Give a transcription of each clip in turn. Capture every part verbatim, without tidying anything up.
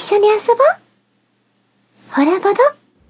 緒に遊ぼう。ホラボド。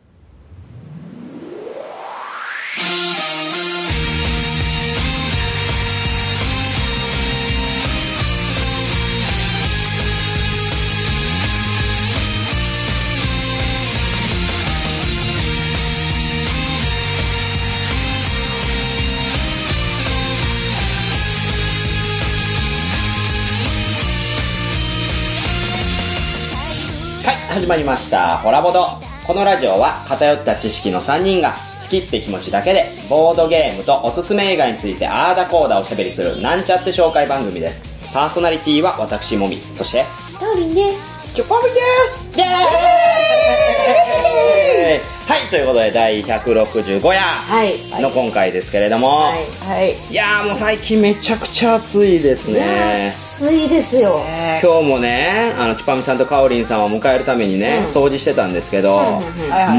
始まりましたホラボド。このラジオは偏った知識のさんにんが好きって気持ちだけでボードゲームとおすすめ映画についてあーだこーだおしゃべりするなんちゃって紹介番組です。パーソナリティは私もみ、そしてトーリンです。 チョコミです。イエーイはい、ということでだいひゃくろくじゅうご夜の今回ですけれども、はいはい、いやーもう最近めちゃくちゃ暑いですね。 暑いですよ。 今日もね、あのチュパミさんとカオリンさんを迎えるためにね、うん、掃除してたんですけど、うんうんうん、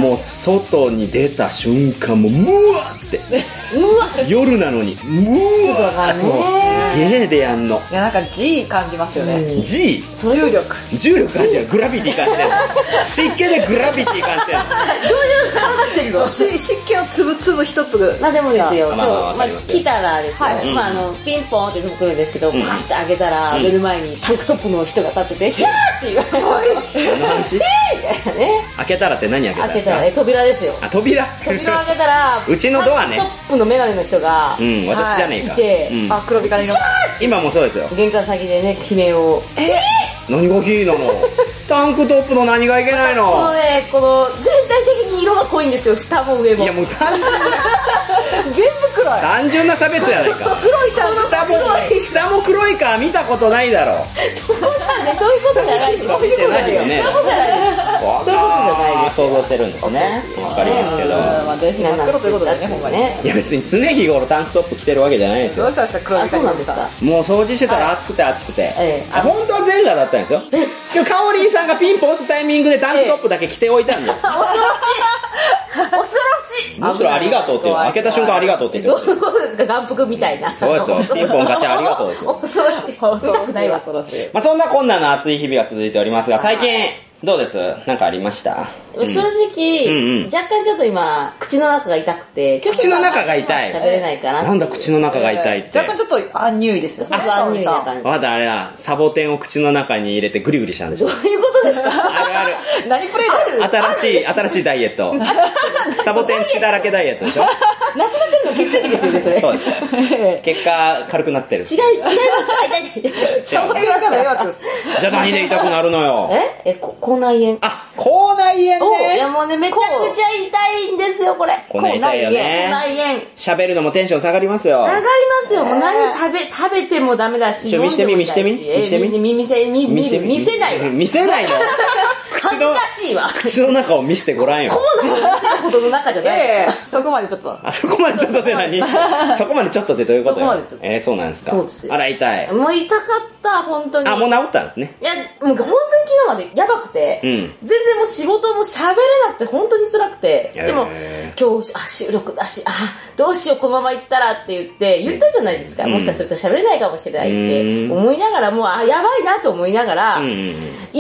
もう外に出た瞬間もうムワってうわ夜なのにムワそうすげーでやんの。 いやなんか G 感じますよね、 うん、G？ 重力重力感じる。グラビティ感じてる湿気でグラビティ感じてる。 どういう感じてるの？湿気をつぶつぶ一粒。 まあでもですよ、 まあまあまあ、 来たらですよ、はい、まああのピンポンって来るんですけど、パ、うん、ーって開けたら、うん、目の前にタンクトップの人が立ってて、キャーって言われて、 何の話？ みたいなね。 開けたらって何開けたんですか？ 開けたら、ね、扉ですよ。 あ、扉扉を開けたら、 うちのドアね。 タンクトップのメガネの人が、 うん、私じゃねえか。 いて、 うん、 あ、黒光りの。 今もそうですよ。 玄関先でね、悲鳴を。 えー何がキーなの？タンクトップの何がいけないの？ このね、この全体的に色が濃いんですよ、下も上も。 いやもう単純な全部黒い。 単純な差別やないか。 黒いか下も下も黒いか見たことないだろ。 そこじゃね、そういうことじゃない。 見てないよね。 そういうことじゃない。そういうことじゃないです。 想像してるんですね。わかりますけど。 まあ全員真っ黒ということだね、ほんまね。 いや別に常日頃タンクトップ着てるわけじゃないですよ。 どうしたんですか、黒い。 あ、そうなんですか。 もう掃除してたら暑くて暑くて。 ええ。 本当は全裸だったんですよ。でもカオリンさんがピンポン押すタイミングでタンクトップだけ着ておいたんです。 恐ろしい。恐ろしい。 むしろありがとうって言う。開けた瞬間ありがとうって言って。 どういうことですか、眼福みたいな。 そうですよ。ピンポンガチャありがとうですよ。 恐ろしい。恐ろしい。ないわ、恐ろしい。 まあそんなこんなの暑い日々が続いておりますが、最近どうです？なんかありました？ 正直、うんうん、若干ちょっと今口の中が痛くて、 口の中が痛い。 喋れないかな。 なんだ口の中が痛いって。 若干ちょっとアンニュイですよ。 アンニュイな感じ。 まだあれだ、サボテンを口の中に入れてグリグリしたんでしょ。 どういうことですか？ あるある。 何プレイだる？新しい新しいダイエット。サボテン血だらけダイエットでしょ。 なくなってるの血液ですよね、それ。 そうです。結果軽くなってる。 違い違います。痛い痛い。 サボテンが迷惑です。 じゃあ何で痛くなるのよ。 ええ口内炎。 あ。口内炎ね。 いやもうね、めちゃくちゃ痛いんですよ、これ。 口内痛いよね。 口内炎。 喋るのもテンション下がりますよ。 下がりますよ。もう何食べ、食べてもダメだし。 ちょ、見してみ、見してみ。見してみ。 見せ、見、見せ、見せないわ。 見せないの？ 恥ずかしいわ。 口の中を見せてごらんよ。 コーナーを見せるほどの中じゃない。 ええ、そこまでちょっと。 あ、そこまでちょっとって何？そこまでちょっとってどういうことよ？えー、そうなんですか。 そうですよ。 あら、痛い。 もう痛かった、本当に。 あ、もう治ったんですね。 いや、もう本当に昨日までやばくて、うん、全然もう仕事も喋れなくて本当に辛くて、でも、今日、あ、収録だし、あ、どうしよう、このまま行ったらって言って、言ったじゃないですか。うん、もしかすると喋れないかもしれないって思いながら、もう、あ、やばいなと思いながら、一、うん、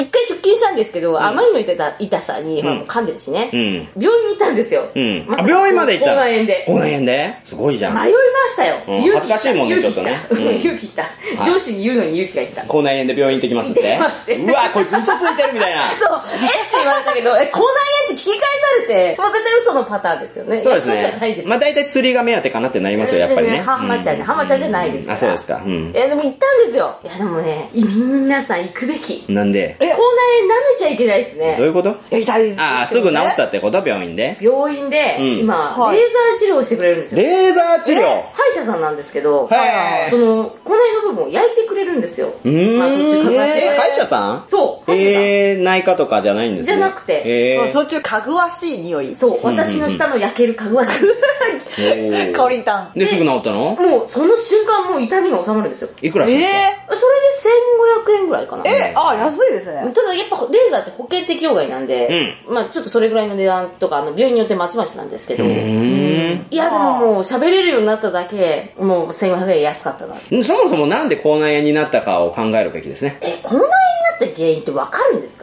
回出勤したんですけど、うん、あまりの痛さ痛さに、まあ、もう噛んでるしね、うん、病院に行ったんですよ。 うん、ま、病院まで行ったの？ 口内炎で。 口内炎ですごいじゃん。 迷いましたよ。 うん、恥ずかしいもんね、ちょっとね。 勇気いった。上司に言うのに勇気がいった。 口内炎で病院行ってきますって。うわ、こいつ嘘ついてるみたいな。 そう、えって言われたけど、え、口内炎って聞き返されて、もう絶対嘘のパターンですよね。 そうですね。 嘘じゃないです。 まあ大体釣りが目当てかなってなりますよ、やっぱりね。 ハマちゃんね、ハマちゃんじゃないですから。 あ、そうですか。うん。 いや、でも行ったんですよ。いや、でもね、皆さん行くべき。 なんで？ 口内炎舐めちゃいけないですね。 どういうこと？ 痛いです。 ああ、すぐ治ったってこと？病院で？ 病院で、今、レーザー治療をしてくれるんですよ。 レーザー治療？ 歯医者さんなんですけど、 はい。 その、口内炎の部分を焼いてくれるんですよ。 うん。 まあ、途中かぐわしい。 歯医者さん？ そう。 えー、内科とかじゃないんですね。 じゃなくて。 えー。 途中かぐわしい匂い。 そう。私の下の焼けるかぐわしい。 かおりんたん。 で、すぐ治ったの？ もう、その瞬間もう痛みが収まるんですよ。 いくらしたんですか？ えー、それでせんごひゃくえんぐらいかな。 えー、あ、安いですね。 ただやっぱレーザーって保険適用外なんで、うん、まあちょっとそれぐらいの値段とか、あの、病院によってまちまちなんですけど、いやでももう喋れるようになっただけ、もうせんごひゃくえん安かったな。 そもそもなんで口内炎になったかを考えるべきですね。 え、口内炎になった原因ってわかるんですか？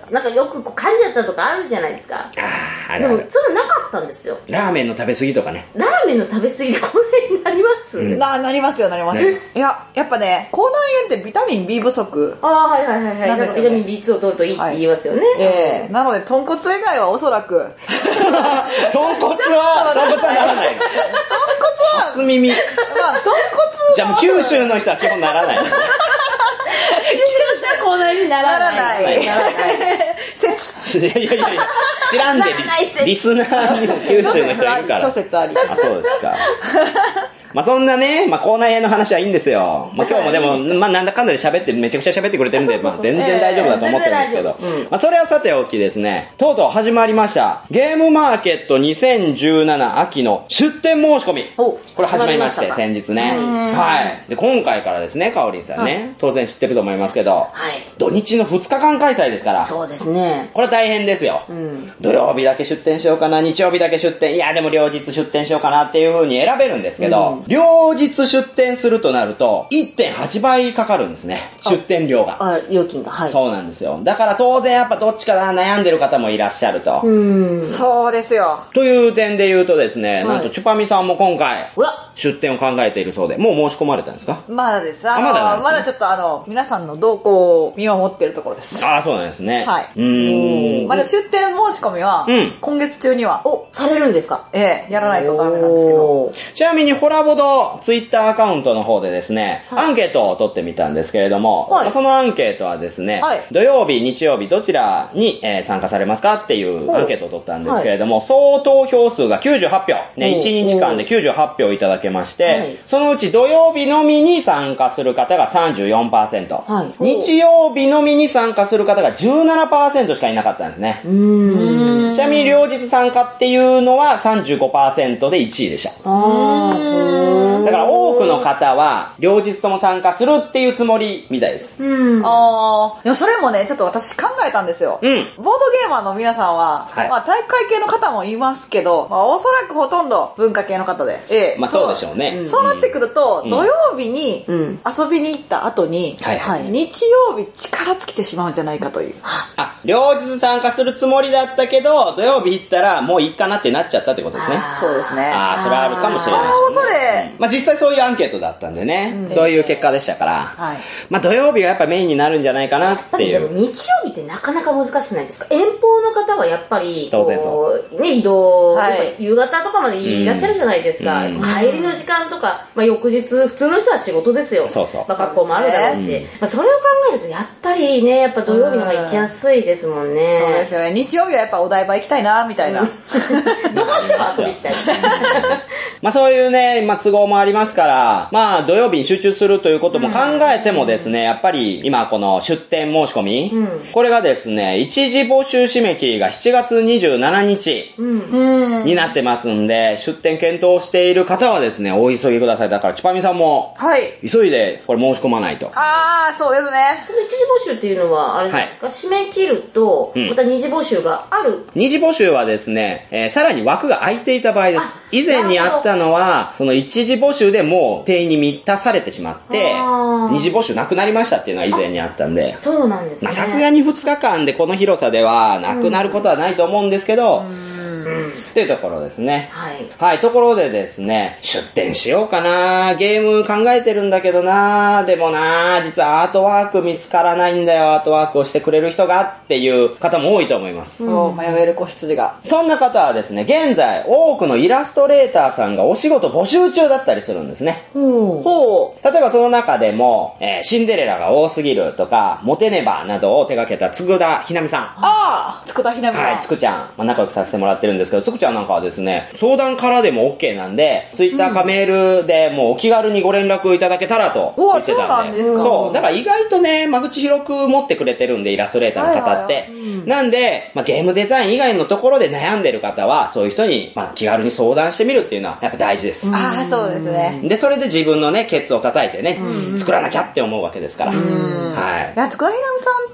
なんかよくこう噛んじゃったとかあるじゃないですか。 ああ、あるある。 でも、そういうのなかったんですよ。 ラーメンの食べ過ぎとかね。 ラーメンの食べ過ぎでこんなになります、 うん、な、なりますよ、なります。いや、やっぱね、口内炎ってビタミン B 不足。 ああ、はいはいはいはい。なんかビタミン ビーツー を取るといいって言いますよね。はい、 ええー、なので、豚骨以外はおそらく。 豚骨は、豚骨はならない。豚骨は初耳。まあ、 豚骨じゃあもう九州の人は基本ならない。 九州の人は口内炎にならない。ならない。ならない。 いやいやいやいや、知らんでリ、リスナーにも九州の人いるから。 諸説あり。 あ、そうですか。まあそんなね、まあ口内炎の話はいいんですよ。まあ今日もでも、まあなんだかんだで喋って、めちゃくちゃ喋ってくれてるんで、まあ全然大丈夫だと思ってるんですけど。まあそれはさておきですね、とうとう始まりました、ゲームマーケットにせんじゅうなな秋の出店申し込み。これ始まりまして、先日ね。はい。で、今回からですね、かおりんさんね、当然知ってると思いますけど、土日のふつかかん開催ですから。 そうですね。 これ大変ですよ。土曜日だけ出店しようかな、日曜日だけ出店、いやでも両日出店しようかなっていう風に選べるんですけど、両日出店するとなると いってんはち 倍かかるんですね、出店料が。 あ、料金が。はい。 そうなんですよ。だから当然やっぱどっちかな悩んでる方もいらっしゃると。 うん。そうですよ。 という点で言うとですね、はい、なんとチュパミさんも今回うわ出店を考えているそうで、もう申し込まれたんですか？ まだです。あのあ、まだなんですね、 まだちょっとあの、皆さんの動向を見守っているところです。 ああ、そうなんですね。 はい。 うーん。 まだ出店申し込みは、うん、今月中には、 お、されるんですか？ ええ、やらないとダメなんですけど。 ちなみにホラボドツイッターアカウントの方でですね、はい、アンケートを取ってみたんですけれども、はい、そのアンケートはですね、はい、土曜日、日曜日どちらに、えー、参加されますかっていうアンケートを取ったんですけれども、はい、総投票数がきゅうじゅうはちひょう、ね、いちにちかんできゅうじゅうはちひょういただけまして、はい、そのうち土曜日のみに参加する方が さんじゅうよんパーセント、はい、日曜日のみに参加する方が じゅうななパーセント しかいなかったんですね。うーん、ちなみに両日参加っていうのは さんじゅうごパーセント でいちいでした。あだから多くの方は両日とも参加するっていうつもりみたいです。 うん。ああ、でもそれもね、ちょっと私考えたんですよ。うん。ボードゲーマーの皆さんは、はい、まあ体育会系の方もいますけど、まあおそらくほとんど文化系の方で。ええ。まあそうでしょうね。 そう、うん、そうなってくると、うん、土曜日に遊びに行った後に、はいはい、日曜日力尽きてしまうんじゃないかという。 あ、両日参加するつもりだったけど、土曜日行ったらもういいかなってなっちゃったってことですね。 そうですね。 ああ、それはあるかもしれないですね。 それ、 うん、まあ実際そういうアンケートだったんでね、うん、そういう結果でしたから、はい、まあ土曜日はやっぱメインになるんじゃないかなっていう。 でも日曜日ってなかなか難しくないですか？遠方の方はやっぱり、 当然そう。 ね、移動、はい、夕方とかまでいらっしゃるじゃないですか。うん、帰りの時間とか、まあ翌日、普通の人は仕事ですよ。そうそう。まあ学校もあるだろうし、うん、まあそれを考えるとやっぱりね、やっぱ土曜日の方が行きやすいですもんね。 そうですよね。日曜日はやっぱお台場行きたいな、みたいな。どうしても遊び行きたい。 まあそういうね、まあ都合もありますから、まあ土曜日に集中するということも考えてもですね、やっぱり今この出店申し込み、うん、これがですね、一時募集締め切りがしちがつにじゅうしちにちになってますんで、出店検討している方はですね、お急ぎください。だからチュパミさんも、はい。急いでこれ申し込まないと。 あー、そうですね。 一時募集っていうのは、あれですか、はい、締め切ると、また二次募集がある、うん、 二次募集はですね、えー、さらに枠が空いていた場合です。以前にあったのは、その一次募集でもう定員に満たされてしまって、二次募集なくなりましたっていうのは以前にあったんで。 そうなんですね。 さすがにふつかかんでこの広さではなくなることはないと思うんですけど、うんうん、っていうところですね。はい。はい、ところでですね、出店しようかな、ゲーム考えてるんだけどな、でもな、実はアートワーク見つからないんだよ、アートワークをしてくれる人がっていう方も多いと思います。 そう、迷える子羊が。 そんな方はですね、現在多くのイラストレーターさんがお仕事募集中だったりするんですね。ほう。ほう。例えばその中でも、えー、シンデレラが多すぎるとか、モテネバなどを手掛けたつぐだひなみさん。 ああ、つくだひなみさん。 はい、つくちゃん。まあ、仲良くさせてもらってるんですけど、つくちゃんなんかはですね、相談からでも OK なんで、ツイッターかメールでもうお気軽にご連絡いただけたらと言ってたんで。 そうなんですか。 そう。だから意外とね、間口広く持ってくれてるんで、イラストレーターの方って。はいはいはい、うん、なんで、まあ、ゲームデザイン以外のところで悩んでる方は、そういう人に、まあ、気軽に相談してみるっていうのはやっぱ大事です。 ああ、そうですね。 で、それで自分のね、ケツを叩いてね、作らなきゃって思うわけですから。はい。 いや、つくだひなみさん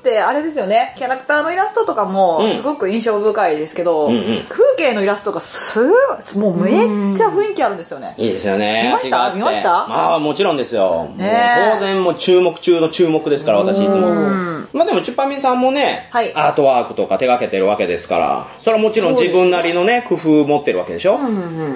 ってあれですよね、キャラクターのイラストとかもすごく印象深いですけど、うんうん、風景のイラストがすごい、もうめっちゃ雰囲気あるんですよね。 いいですよね。 見ました見ましたまあもちろんですよ。ね、もう当然もう注目中の注目ですから、私いつも。まあでも、チュッパミさんもね、はい、アートワークとか手掛けてるわけですから、それはもちろん自分なりのね、工夫持ってるわけでしょ、うんうん、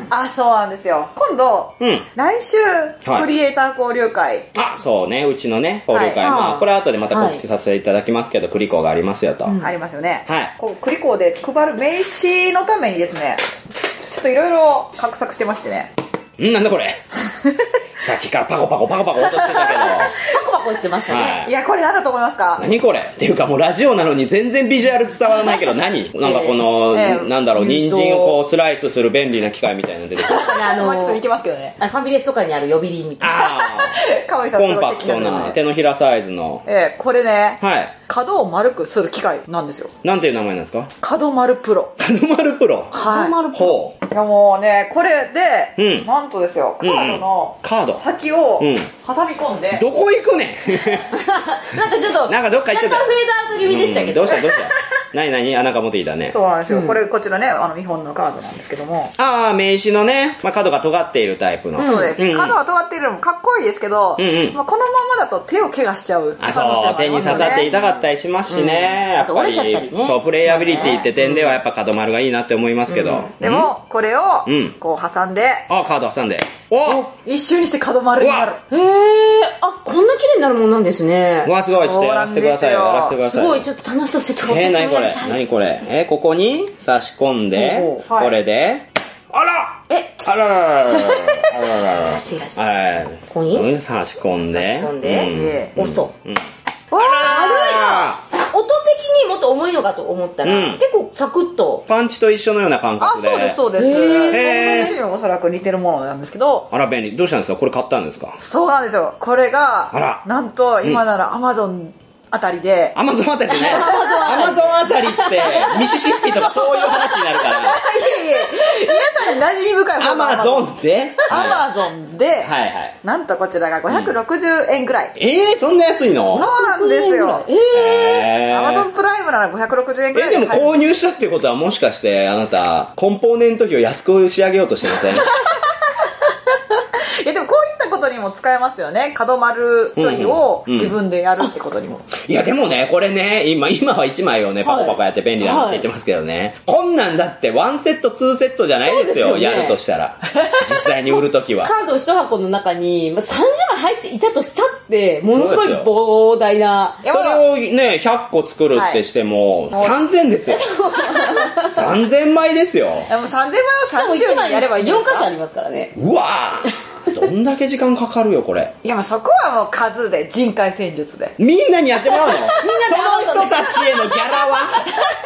あ、そうなんですよ。今度、うん、来週、クリエイター交流会。 あ、そうね、うちのね、交流会。はい、まあ、これ後でまた告知させていただきますけど、はい、クリコーがありますよと。うん、 ありますよね。はい。こうクリコーで配る名刺のためにですね、ちょっといろいろ画策してましてね。 んなんだこれさっきからパコパコパコパコ落としてたけど。 パコパコ言ってましたね。 はい、いや、これ何だと思いますか？ 何これっていうかもうラジオなのに全然ビジュアル伝わらないけど何なんかこの、えー、なんだろう、人参をこうスライスする便利な機械みたいなの出てくる。 あのー、ちょっといけますけどね。 ファミレスとかにある呼び鈴みたいな。あかわいさコンパクトな手のひらサイズの。 えー、これね、 はい。 角を丸くする機械なんですよ。 なんていう名前なんですか？ 角丸プロ。 角丸プロ。 はい。 角丸プロ。 いやもうね、これで、うん、なんとですよ、カードの先を挟み込んで。 どこ行くねんなんかちょっと、 なんかどっか行ってた。 なんかフェードアウト気味でしたけど。 どうしたどうした何何あ、なんか持っていたね。 そうなんですよ。これ、こちらね、あの、見本のカードなんですけども。 ああ、名刺のね、まあ、角が尖っているタイプの。 そうです。角が尖っているのもかっこいいですけど、うんうん、まあ、このままだと手を怪我しちゃう。 あ、そう、手に刺さって痛かったりしますしね。やっぱり、そう、プレイアビリティって点ではやっぱ角丸がいいなって思いますけど。 でも、これを、こう挟んで。 あ、カード挟んで。お一瞬にして角丸になる。 へー、あ、こんな綺麗になるもんなんですね。 うわ、すごい。ちょっとやらせてください。やらせてください。 すごい、ちょっと楽しそうしてた。 えー、なにこれ何これえー、ここに差し込んで、これで、あらえあららららららららららここに差し込んで、 差し込んで、押すと。 あら音的にもっと重いのかと思ったら、うん、結構サクッと。 パンチと一緒のような感覚で。 あ、そうです、そうです。へー。おそらく似てるものなんですけど。 あら、便利。どうしたんですか？これ買ったんですか？ そうなんですよ。これが、あら、なんと今なら Amazon、あたりで。 アマゾンあたりね。アマゾンあたりって、ミシシッピとかそういう話になるから。いやいや皆さんに馴染み深いアマゾンでアマゾンで、はいはい。なんとこちらがごひゃくろくじゅうえんぐらい。 うん、えー、そんな安いの？ そうなんですよ。えー。アマゾンプライムならごひゃくろくじゅうえんぐらい。 えー、でも購入したってことはもしかして、あなた、コンポーネント費を安く仕上げようとしてません？ いやでもこういったことにも使えますよね。角丸処理を自分でやるってことにも。 いやでもね、これね、今、今はいちまいをね、パコパコやって便利だなって言ってますけどね。はい、こんなんだってワンセット、ツーセットじゃないですよ、すよね、やるとしたら。実際に売るときは。 カード一箱の中にさんじゅうまい入っていたとしたって、ものすごい膨大な。 それをね、ひゃっこ作るってしても、はい、さんぜんですよ。さんぜんまいですよ。 でもさんぜんまいをさんじゅうまいやればよんかしょありますからね。 うわぁどんだけ時間かかるよ、これ。 いや、まあそこはもう数で、人海戦術で。 みんなにやってもらうの？みんなその人たちへのギャラは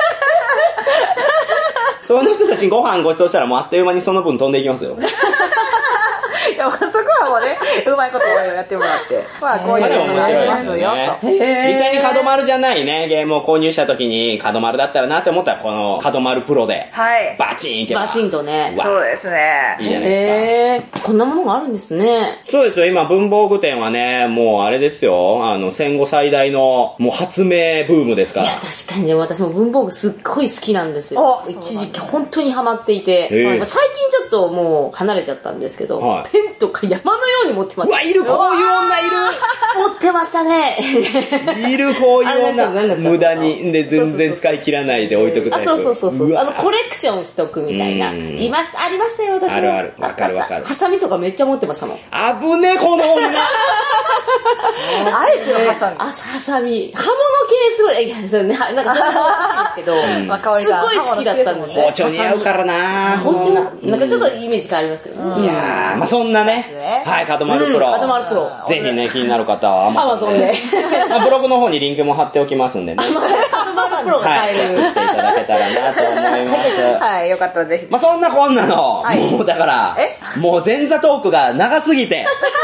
その人たちにご飯ごちそうしたらもうあっという間にその分飛んでいきますよ。 いや、そこはもうね、うまいことをやってもらって。まあ、こういうのもありますよ、と。 実際に角丸じゃないね、ゲームを購入した時に角丸だったらなって思ったら、この角丸プロで、はい。バチンいけば。 バチンとね。 そうですね。 いいじゃないですか。こんなものがあるんですね。 そうですよ、今、文房具店はね、もうあれですよ、あの、戦後最大の、もう発明ブームですから。いや、 確かにね、私も文房具すっごい好きなんですよ。一時期本当にハマっていて、最近ちょっともう離れちゃったんですけど、はい、ペンとか山のように持ってました。 うわ、いる、こういう女いる持ってましたね。 いる、こういう女。無駄に、で、全然使い切らないで置いとくタイプ。 あ、そうそうそうそう。あの、コレクションしとくみたいな。いました、ありましたよ、私も。 あるある。わかるわかる。 ハサミとかめっちゃ持ってましたもん。 あぶね、この女あえてのハサミ。 あ、ハサミ。刃物系すごい、いや、そうね、なんかそれも欲しいですけど、すごい好きだったんですよ。 包丁似合うからな包丁な、なんかちょっとイメージ変わりますけどね。 いやー、まあそんなね、はい、角丸プロ。 角丸プロ。 ぜひね、気になる方はアマゾンで。 ブログの方にリンクも貼っておきますんでね。 角丸プロが買える。 していただけたらなと思います。 はい、よかったらぜひ。 まあそんなこんなの、もうだから、もう前座トークが長すぎて、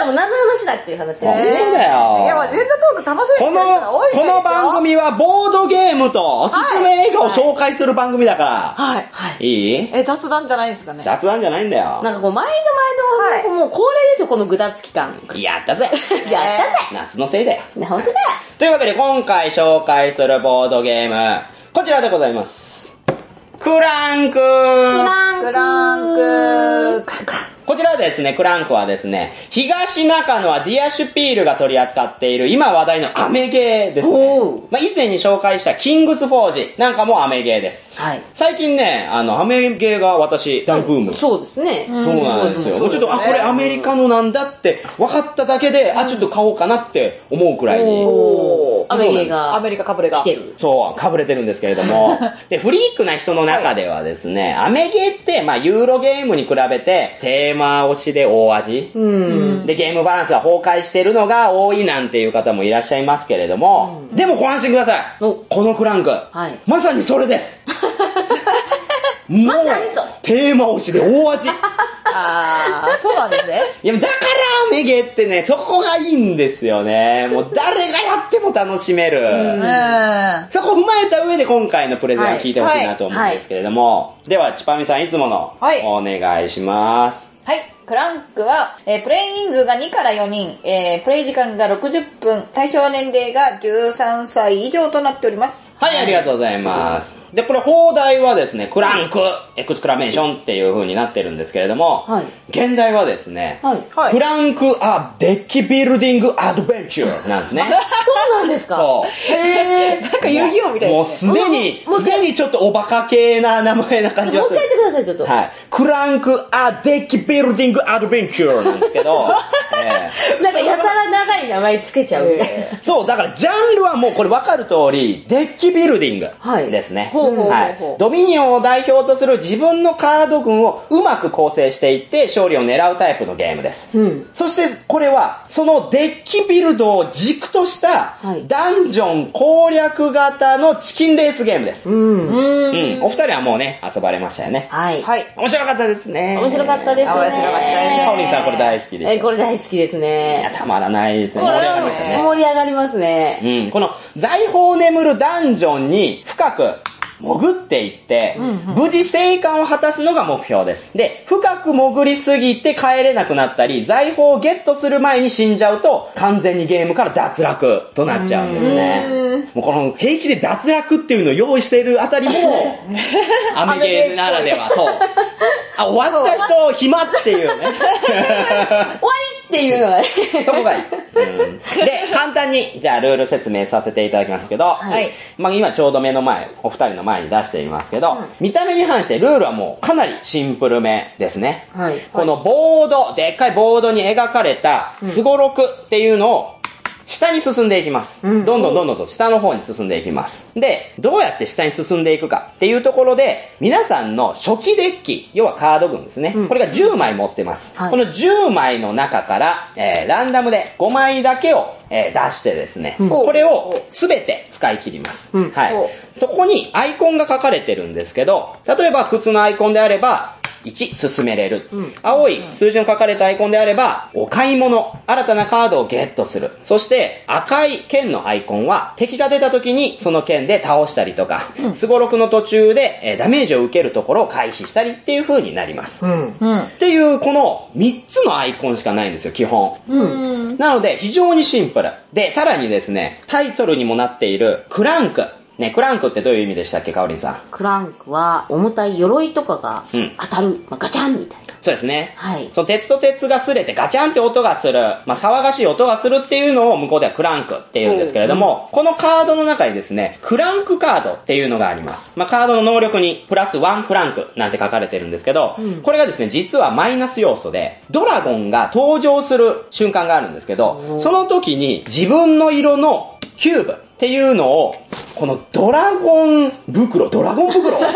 も何の話だっていう話ですね。 そうだよ。 いや、まあ、前座トーク楽しいこの、この番組はボードゲームとおすすめ映画を紹介する番組だから。 はい。はい。 いい？ え、雑談じゃないですかね。 雑談じゃないんだよ。 なんかこう、毎度毎度、もう恒例ですよ、このぐだつ期間。 やったぜ。 やったぜ。 夏のせいだよ。 本当だよ。 というわけで今回紹介するボードゲーム、こちらでございます。クランク。クランク。 クランク。クランク。 こちらはですね、クランクはですね、東中野はディアシュピールが取り扱っている今話題のアメゲーですね。まあ、以前に紹介したキングスフォージなんかもアメゲーです。はい。最近ね、あの、アメゲーが私、大ブーム。 そうですね。 そうなんですよ。もうちょっと、あ、これアメリカのなんだって分かっただけで、あ、ちょっと買おうかなって思うくらいに。 おー。アメゲーが。 アメリカかぶれが。 来てる。 そう、かぶれてるんですけれども。で、フリークな人の中ではですね、アメゲーって、まあ、ユーロゲームに比べて、テーマ推しで大味。うん。で、ゲームバランスが崩壊してるのが多いなんていう方もいらっしゃいますけれども、うん、でもご安心ください。このクランク。はい。まさにそれです。 まさにそう。 テーマ推しで大味。 あー、そうなんですね。 いや、だからアメゲーってね、そこがいいんですよね。もう誰がやっても楽しめる。うん、そこを踏まえた上で今回のプレゼンを聞いてほしいなと思うんですけれども。はいはい、では、チパミさんいつものお願いします。 はい。クランクは、えー、プレイ人数がにからよにん、えー、プレイ時間がろくじゅっぷん、対象年齢がじゅうさんさい以上となっております。 はい、ありがとうございます。で、これ放題はですね、クランク、エクスクラメーションっていう風になってるんですけれども、はい、現代はですね、はい、クランクアデッキビルディングアドベンチャーなんですね。 そうなんですか？ そう。 へー。なんか遊戯王みたいな、ね。 もうすでに、すでにちょっとおバカ系な名前な感じがする。 もう一回言ってください、ちょっと。 はい。クランクアデッキビルディングアドベンチャーなんですけど、 えー、なんかやたら長い名前つけちゃうみたいな。 そう、だからジャンルはもうこれ分かる通り、デッキビルディングですね。はい、ほうほうほうほう、はい。ドミニオンを代表とする自分のカード群をうまく構成していって勝利を狙うタイプのゲームです。うん、そしてこれはそのデッキビルドを軸としたダンジョン攻略型のチキンレースゲームです。うん。うん。お二人はもうね、遊ばれましたよね。 はい。はい。 面白かったですね。 面白かったですね。面白かったですね。 カオリンさんこれ大好きです。 え、これ大好きですね。 いや、たまらないですね。盛り上がりましたね。 盛り上がりますね。 うん。この財宝眠るダンジョンに深く潜っていって、うんうん、無事生還を果たすのが目標です。で、深く潜りすぎて帰れなくなったり、財宝をゲットする前に死んじゃうと、完全にゲームから脱落となっちゃうんですね。もうこの平気で脱落っていうのを用意しているあたりも、アメゲーならでは、そう。あ、終わった人、暇っていうね。 終わりっていうのがね。 そこがいい。うん、で、簡単に、じゃあルール説明させていただきますけど、はい。まあ今ちょうど目の前、お二人の前に出していますけど、うん、見た目に反してルールはもうかなりシンプルめですね。はい。このボード、でっかいボードに描かれたスゴロクっていうのを、下に進んでいきます。どんどんどんどんと下の方に進んでいきます。で、どうやって下に進んでいくかっていうところで、皆さんの初期デッキ、要はカード群ですね。うん、これがじゅうまい持ってます。はい、このじゅうまいの中から、えー、ランダムでごまいだけを、えー、出してですね、うん、これをすべて使い切ります。うん、はい。そこにアイコンが書かれてるんですけど、例えば普通のアイコンであれば、いち、進めれる。うん、青い数字の書かれたアイコンであれば、お買い物。新たなカードをゲットする。そして、赤い剣のアイコンは、敵が出た時にその剣で倒したりとか、スゴロクの途中で、えー、ダメージを受けるところを回避したりっていう風になります。うんうん、っていう、このみっつのアイコンしかないんですよ、基本。うん、なので、非常にシンプル。で、さらにですね、タイトルにもなっている、クランク。ね、クランクってどういう意味でしたっけ、かおりんさん。 クランクは、重たい鎧とかが当たる、うん、まあ、ガチャンみたいな。 そうですね。はい。その鉄と鉄が擦れてガチャンって音がする、まあ、騒がしい音がするっていうのを向こうではクランクって言うんですけれども、うん、このカードの中にですね、クランクカードっていうのがあります。まあ、カードの能力にプラスワンクランクなんて書かれてるんですけど、うん、これがですね、実はマイナス要素で、ドラゴンが登場する瞬間があるんですけど、その時に自分の色のキューブっていうのをこのドラゴン袋、ドラゴン袋ドラゴン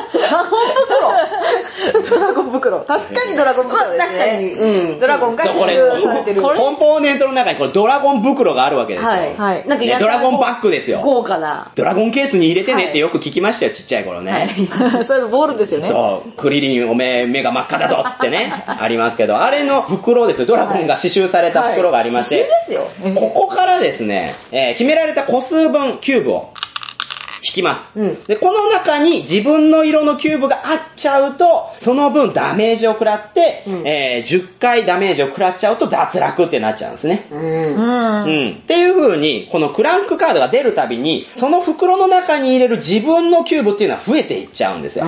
袋ドラゴン袋。確かにドラゴン袋ですね。 確かに。うん。 ドラゴンが刺繍されてる。 コンポーネントの中にこれドラゴン袋があるわけですよ。 はい。はい。なんかね、ドラゴンバッグですよ。 豪華な。 ドラゴンケースに入れてねってよく聞きましたよ、ちっちゃい頃ね。 はい、それのボールですよね。 そう。クリリンおめえ目が真っ赤だぞっつってね。ありますけど、あれの袋ですよ。ドラゴンが刺繍された袋がありまして。 はいはい、刺繍ですよ。 ここからですね、えー、決められた個数分キューブを引きます、うん。で、この中に自分の色のキューブがあっちゃうと、その分ダメージを食らって、うん、えー、じゅっかいダメージを食らっちゃうと脱落ってなっちゃうんですね。うん。うん。っていう風に、このクランクカードが出るたびに、その袋の中に入れる自分のキューブっていうのは増えていっちゃうんですよ。うん。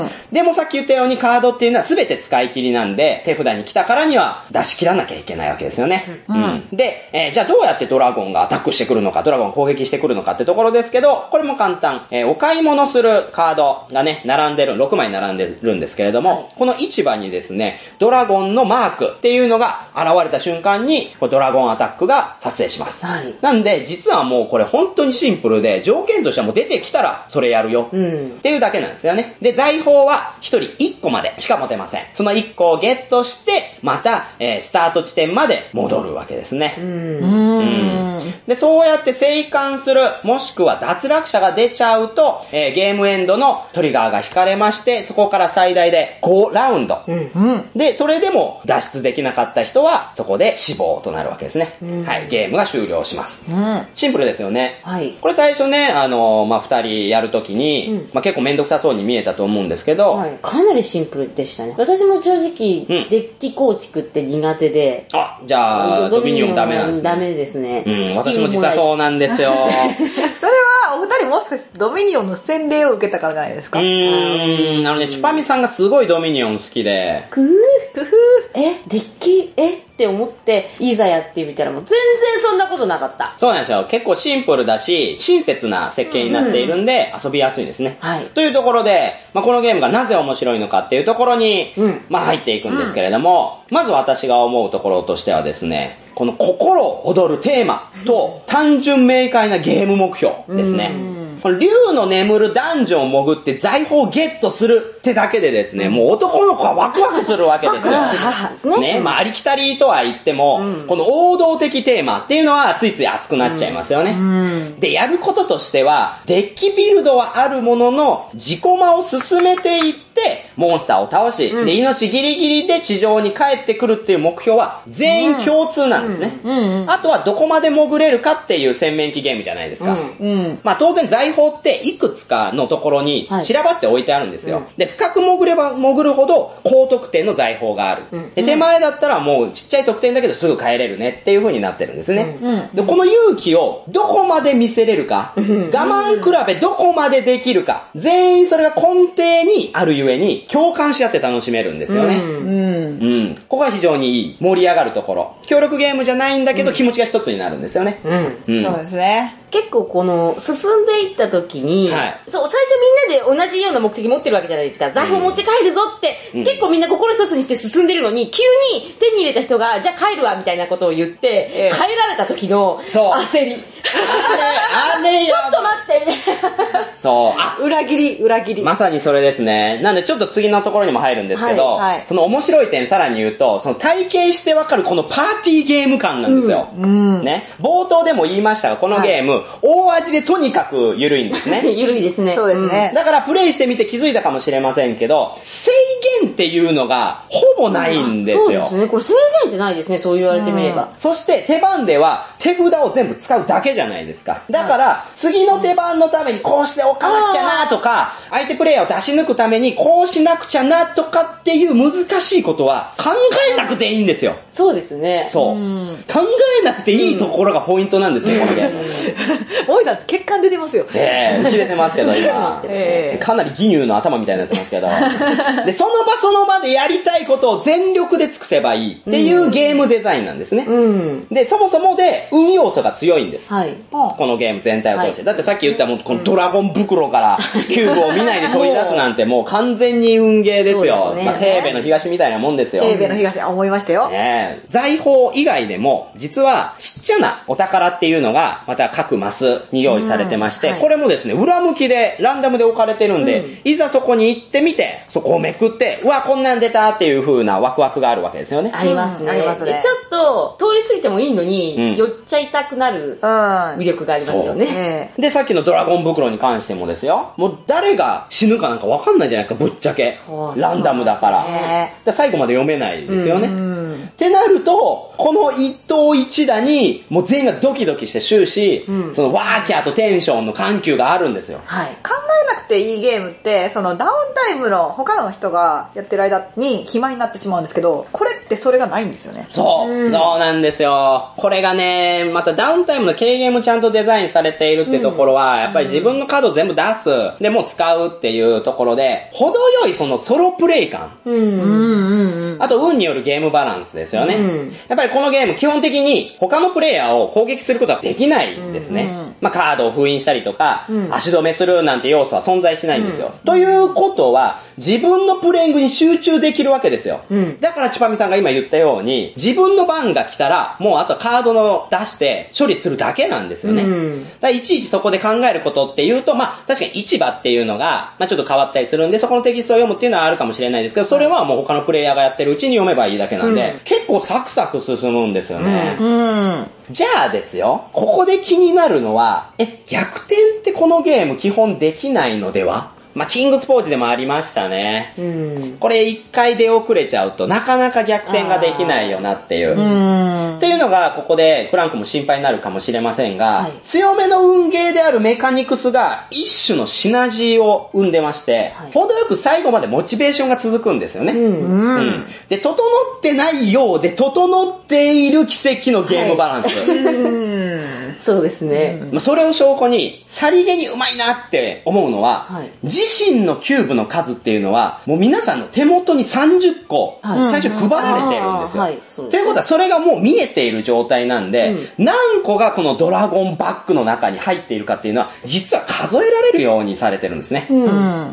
でもさっき言ったようにカードっていうのは全て使い切りなんで、手札に来たからには出し切らなきゃいけないわけですよね。うん。うん、で、えー、じゃあどうやってドラゴンがアタックしてくるのか、ドラゴンが攻撃してくるのかってところですけど、これも簡単。えー、お買い物するカードがね、並んでる、ろくまい並んでるんですけれども、はい、この市場にですね、ドラゴンのマークっていうのが現れた瞬間に、ドラゴンアタックが発生します。はい、なんで、実はもうこれ本当にシンプルで、条件としてはもう出てきたらそれやるよ。うん、っていうだけなんですよね。で、財宝はひとりいっこまでしか持てません。そのいっこをゲットして、また、えー、スタート地点まで戻るわけですね。うん。うん。で、そうやって生還する、もしくは脱落者が出ちゃうと、えー、ゲームエンドのトリガーが引かれまして、そこから最大でごラウンド。うん、で、それでも脱出できなかった人は、そこで死亡となるわけですね。うん、はい、ゲームが終了します。うん、シンプルですよね。はい。これ最初ね、あのー、まあ、二人やるときに、うん、まあ、結構めんどくさそうに見えたと思うんですけど、はい、 かなりシンプルでしたね。私も正直、うん、デッキ構築って苦手で。 あ、じゃあ、ドミニオンダメなんですね。 ダメですね。 うん、私も実はそうなんですよ。 それは、お二人もしかしてドミニオンの洗礼を受けたからじゃないですか？ うーん、あのね、チュパミさんがすごいドミニオン好きで。 くーくふーえ、デッキ、えって思って、いざやってみたらもう全然そんなことなかった。 そうなんですよ。結構シンプルだし、親切な設計になっているんで、うん、遊びやすいですね。はい。というところで、まあ、このゲームがなぜ面白いのかっていうところに、うん、まあ、入っていくんですけれども、うん、まず私が思うところとしてはですね、この心躍るテーマと単純明快なゲーム目標ですね。うんこの竜の眠るダンジョンを潜って財宝をゲットするってだけでですね、もう男の子はワクワクするわけですよ。ね。まあありきたりとは言っても、うん、この王道的テーマっていうのはついつい熱くなっちゃいますよね。うん、で、やることとしては、デッキビルドはあるものの、自己魔を進めていって、モンスターを倒し、うん、で、命ギリギリで地上に帰ってくるっていう目標は全員共通なんですね。うんうんうん、あとはどこまで潜れるかっていう洗面器ゲームじゃないですか。うんうん、まあ当然財宝っていくつかのところに散らばって置いてあるんですよ。はい、で、深く潜れば潜るほど高得点の財宝がある。うん、で、手前だったらもうちっちゃい得点だけどすぐ帰れるねっていう風になってるんですね。うんうん、で、この勇気をどこまで見せれるか、我慢比べどこまでできるか、全員それが根底にあるゆえに共感し合って楽しめるんですよね。うん。うん。ここが非常にいい、盛り上がるところ。協力ゲームじゃないんだけど気持ちが一つになるんですよね。うん。 うん、そうですね。 結構この、進んでいった時に、はい、そう、最初みんなで同じような目的持ってるわけじゃないですか。財宝持って帰るぞって、うん、結構みんな心一つにして進んでるのに、急に手に入れた人が、じゃあ帰るわみたいなことを言って、ええ、帰られた時の焦り。 あれ、あれちょっと待ってみたいな。 そう。あ、 裏切り、裏切り。 まさにそれですね。なんでちょっと次のところにも入るんですけど、はいはい、その面白い点さらに言うと、その体験してわかるこのパーティーゲーム感なんですよ。うんうん、ね。冒頭でも言いましたが、このゲーム、はい、大味でとにかく緩いんですね。 緩いですね。 そうですね、 うん。だからプレイしてみて気づいたかもしれませんけど、制限っていうのがほぼないんですよ。そうですね。これ制限ってないですね、そう言われてみれば。うん、 そして手番では手札を全部使うだけじゃないですか。だから、次の手番のためにこうしておかなくちゃなとか、相手プレイヤーを出し抜くためにこうしなくちゃなとかっていう難しいことは考えなくていいんですよ。 そうですね。 そう。うん、考えなくていいところがポイントなんですよ、このゲーム。 大井さん、血管出てますよ。 ええー、浮き出てますけど、今。えー、かなり義乳の頭みたいになってますけど。で、その場場その場でやりたいことを全力で尽くせばいいっていうゲームデザインなんですね。うん、で、そもそもで運要素が強いんです。はい、このゲーム全体を通して。はい、だってさっき言ったもうこのドラゴン袋からキューブを見ないで取り出すなんてもう完全に運ゲーですよ。ね、まあ、テーベの東みたいなもんですよ。 テーベの東、思いましたよ。 ね、財宝以外でも、実はちっちゃなお宝っていうのが、また各マスに用意されてまして、うんはい、これもですね、裏向きでランダムで置かれてるんで、うん、いざそこに行ってみて、そこをめくって、うわ、こんなん出たっていう風なワクワクがあるわけですよね。 ありますね。ありますね。ちょっと、通り過ぎてもいいのに、うん、寄っちゃいたくなる魅力がありますよね。 で、さっきのドラゴン袋に関してもですよ、もう誰が死ぬかなんかわかんないじゃないですか、ぶっちゃけ。ランダムだから。で最後まで読めないですよね。ってなると、この一頭一打に、もう全員がドキドキして終始、うん、そのワーキャーとテンションの緩急があるんですよ。 はい。考えなくていいゲームって、そのダウンタイムの他の人がやってる間に暇になってしまうんですけど、これってそれがないんですよね。 そう、うん、そうなんですよ。これがね、またダウンタイムの軽ゲームちゃんとデザインされているってところは、うん、やっぱり自分のカード全部出す、でもう使うっていうところで、程よいそのソロプレイ感。うんうんうん、あと運によるゲームバランスですよね。うん、やっぱりこのゲーム基本的に他のプレイヤーを攻撃することはできないんですね。うんうん、まあカードを封印したりとか、うん、足止めするなんて要素は存在しないんですよ。うん、ということは、自分のプレイングに集中できるわけですよ。うん、だからチュパミさんが今言ったように、自分の番が来たら、もうあとはカードの出して処理するだけなんですよね。うん、だからいちいちそこで考えることっていうと、まあ確かに市場っていうのが、まあちょっと変わったりするんで、そこのテキストを読むっていうのはあるかもしれないですけど、それはもう他のプレイヤーがやってるうちに読めばいいだけなんで、うん、結構サクサク進むんですよね。うんうん、じゃあですよ、ここで気になるのは、え、逆転ってこのゲーム基本できないのでは？まあ、キングスポーツでもありましたね。うん、これ一回出遅れちゃうとなかなか逆転ができないよなっていう。うんっていうのがここでクランクも心配になるかもしれませんが、はい、強めの運ゲーであるメカニクスが一種のシナジーを生んでまして、はい、程よく最後までモチベーションが続くんですよね。うんうん、で、整ってないようで整っている奇跡のゲームバランス。 はいそうですね。 まあ、それを証拠に、さりげにうまいなって思うのは、はい、自身のキューブの数っていうのは、もう皆さんの手元にさんじゅっこ、はい、最初配られてるんですよ。はい、ということは、それがもう見えている状態なんで、うん、何個がこのドラゴンバッグの中に入っているかっていうのは、実は数えられるようにされてるんですね。うん、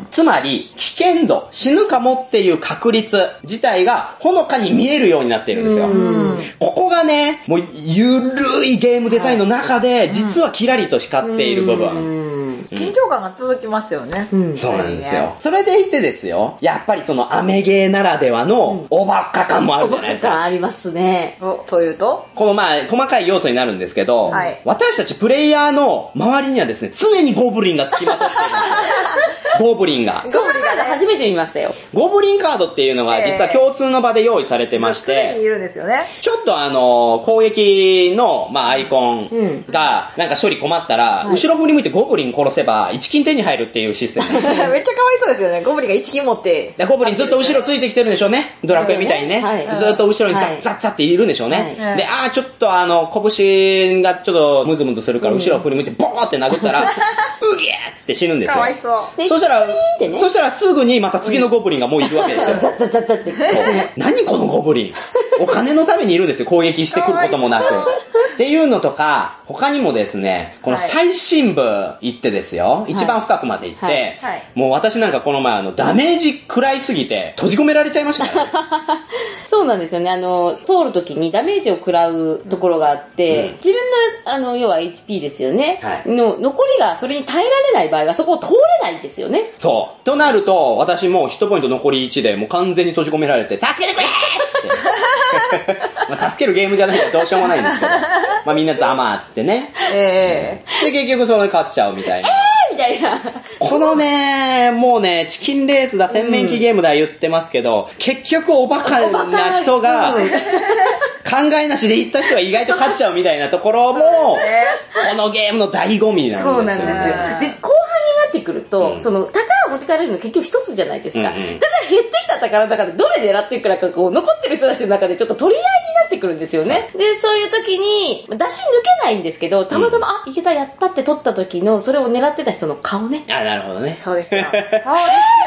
つまり、危険度、死ぬかもっていう確率自体が、ほのかに見えるようになっているんですよ。うん、ここがね、もう、ゆるいゲームデザインの中で、で、実はキラリと光っている部分。 うん、緊張感が続きますよね。 うん、そうなんですよ。それでいてですよ、やっぱりそのアメゲーならではのおバカ感もあるじゃないですか。おバカ感ありますね。 というとこのまあ、細かい要素になるんですけど、はい、私たちプレイヤーの周りにはですね、常にゴブリンが付きまとっているんですよ。ゴブリンが。 ゴブリンカード初めて見ましたよ。 ゴブリンカードっていうのが実は共通の場で用意されてまして、 常にいるんですよね。 ちょっとあの、攻撃の、まあ、アイコンがなんか処理困ったら、うん、後ろ振り向いてゴブリン殺せばいち金手に入るっていうシステム。 めっちゃかわいそうですよね。ゴブリンがいち金持って。 ゴブリンずっと後ろついてきてるんでしょうね。ドラクエみたいにね。はい、ずっと後ろにザッザッザッっているんでしょうね。はい、で、あーちょっとあの、拳がちょっとムズムズするから後ろ振り向いてボーって殴ったら、うぎゃーっつって死ぬんですよ。 かわいそう。 そしたら、ね、そしたらすぐにまた次のゴブリンがもういるわけですよ。 ザッザッザッザッって。 そう。何このゴブリン。お金のためにいるんですよ。攻撃してくることもなく。っていうのとか、他にもですね、この最深部行ってですよ。はい、一番深くまで行って、はいはい、もう私なんかこの前あの、ダメージ食らいすぎて閉じ込められちゃいましたからね。 そうなんですよね。あの、通るときにダメージを食らうところがあって、うん、自分の、あの、要は エイチピー ですよね。はい、の残りがそれに耐えられない場合はそこを通れないんですよね。 そう。となると、私もうヒットポイント残りいちでもう完全に閉じ込められて、助けてくれーっつって。まあ、助けるゲームじゃないからどうしようもないんですけど。まあみんなざまーっつってね。えー、で、結局それで勝っちゃうみたいな。 えーみたいな。 このね、もうね、チキンレースだ、洗面器ゲームだ言ってますけど、うん、結局おバカな人が、考えなしで言った人が意外と勝っちゃうみたいなところも、このゲームの醍醐味なんですよ。 そうなんですよ。で、後半になってくると、うん、その、宝を持って帰れるの結局一つじゃないですか。うんうん、だから減ってきた宝だからどれ狙っていくからか、こう、残ってる人たちの中でちょっと取り合いになってくるんですよね。で、そういう時に、出し抜けないんですけど、たまたま、うん、あ、いけた、やったって取った時の、それを狙ってた人の顔ね。 あ、なるほどね。 そうですよ。そうですよ。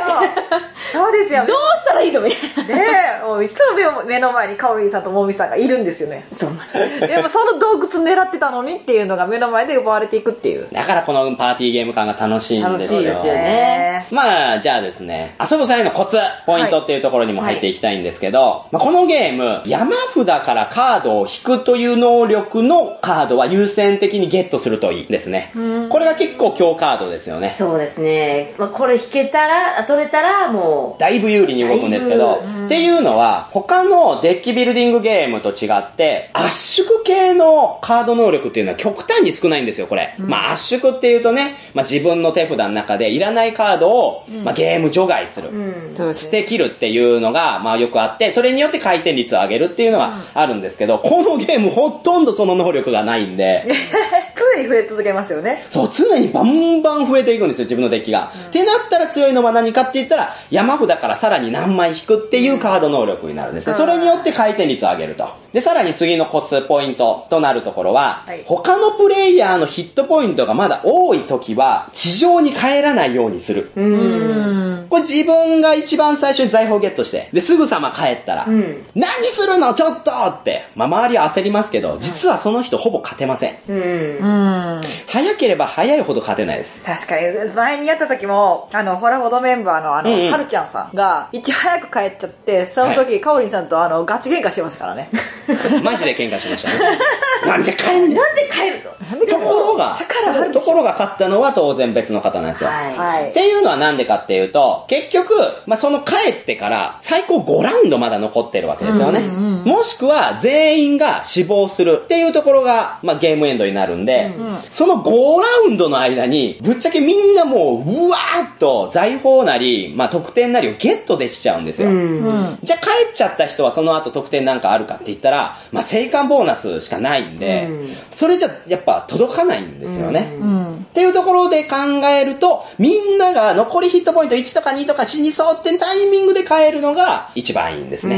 そうですよ。 どうしたらいいのみたいな。 ねえ、もういつも目の前にカオリンさんとモミさんがいるんですよね。 そうなんでもその洞窟狙ってたのにっていうのが目の前で奪われていくっていう。 だからこのパーティーゲーム感が楽しいんですよ。 楽しいですよね。 まあ、じゃあですね、遊ぶ際のコツ、ポイントっていうところにも入っていきたいんですけど、はいはい、まあ、このゲーム、山札からカードを引くという能力のカードは優先的にゲットするといいですね。これが結構強カードですよね。 そうですね。まあ、これ引けたら、取れたらもう。 だいぶ有利に動くんですけど、っていうのは、他のデッキビルディングゲームと違って、圧縮系のカード能力っていうのは極端に少ないんですよ、これ。うん、まあ圧縮っていうとね、まあ自分の手札の中でいらないカードを、まあ、ゲーム除外する。うん、捨て切るっていうのが、まあよくあって、それによって回転率を上げるっていうのがあるんですけど、このゲームほとんどその能力がないんで、 常に増え続けますよね。 そう、常にバンバン増えていくんですよ、自分のデッキが。うん、ってなったら強いのは何かって言ったら、山札からさらに何枚引くっていうカード能力になるんですね。それによって回転率を上げると。で、さらに次のコツ、ポイントとなるところは、はい、他のプレイヤーのヒットポイントがまだ多い時は、地上に帰らないようにする。うーん、これ自分が一番最初に財宝をゲットして、で、すぐさま帰ったら、うん、何するのちょっとって、まあ、周りは焦りますけど、実はその人ほぼ勝てません。うん、うん、早ければ早いほど勝てないです。 確かに、前にやった時も、あの、ホラボドメンバーのあの、うんうん、はるちゃんさんが、いち早く帰っちゃって、その時、はい、カオリンさんとあの、ガチ喧嘩してますからね。 マジで喧嘩しましたね。なんで帰んねん。 なんで帰るの？ ところが、ところが勝ったのは当然別の方なんですよ。はい。っていうのはなんでかっていうと、結局、まあ、その帰ってから最高ごラウンドまだ残ってるわけですよね。うんうんうん、もしくは全員が死亡するっていうところが、まあ、ゲームエンドになるんで、うんうん、そのごラウンドの間に、ぶっちゃけみんなもう、うわーっと財宝なり、まあ、得点なりをゲットできちゃうんですよ。うんうん、じゃあ帰っちゃった人はその後得点なんかあるかって言ったら、まあ、生還ボーナスしかないんで、うん、それじゃやっぱ届かないんですよね。うんうん、っていうところで考えると、みんなが残りヒットポイントいちとかにとか死にそうってタイミングで帰るのが一番いいんですね。うん、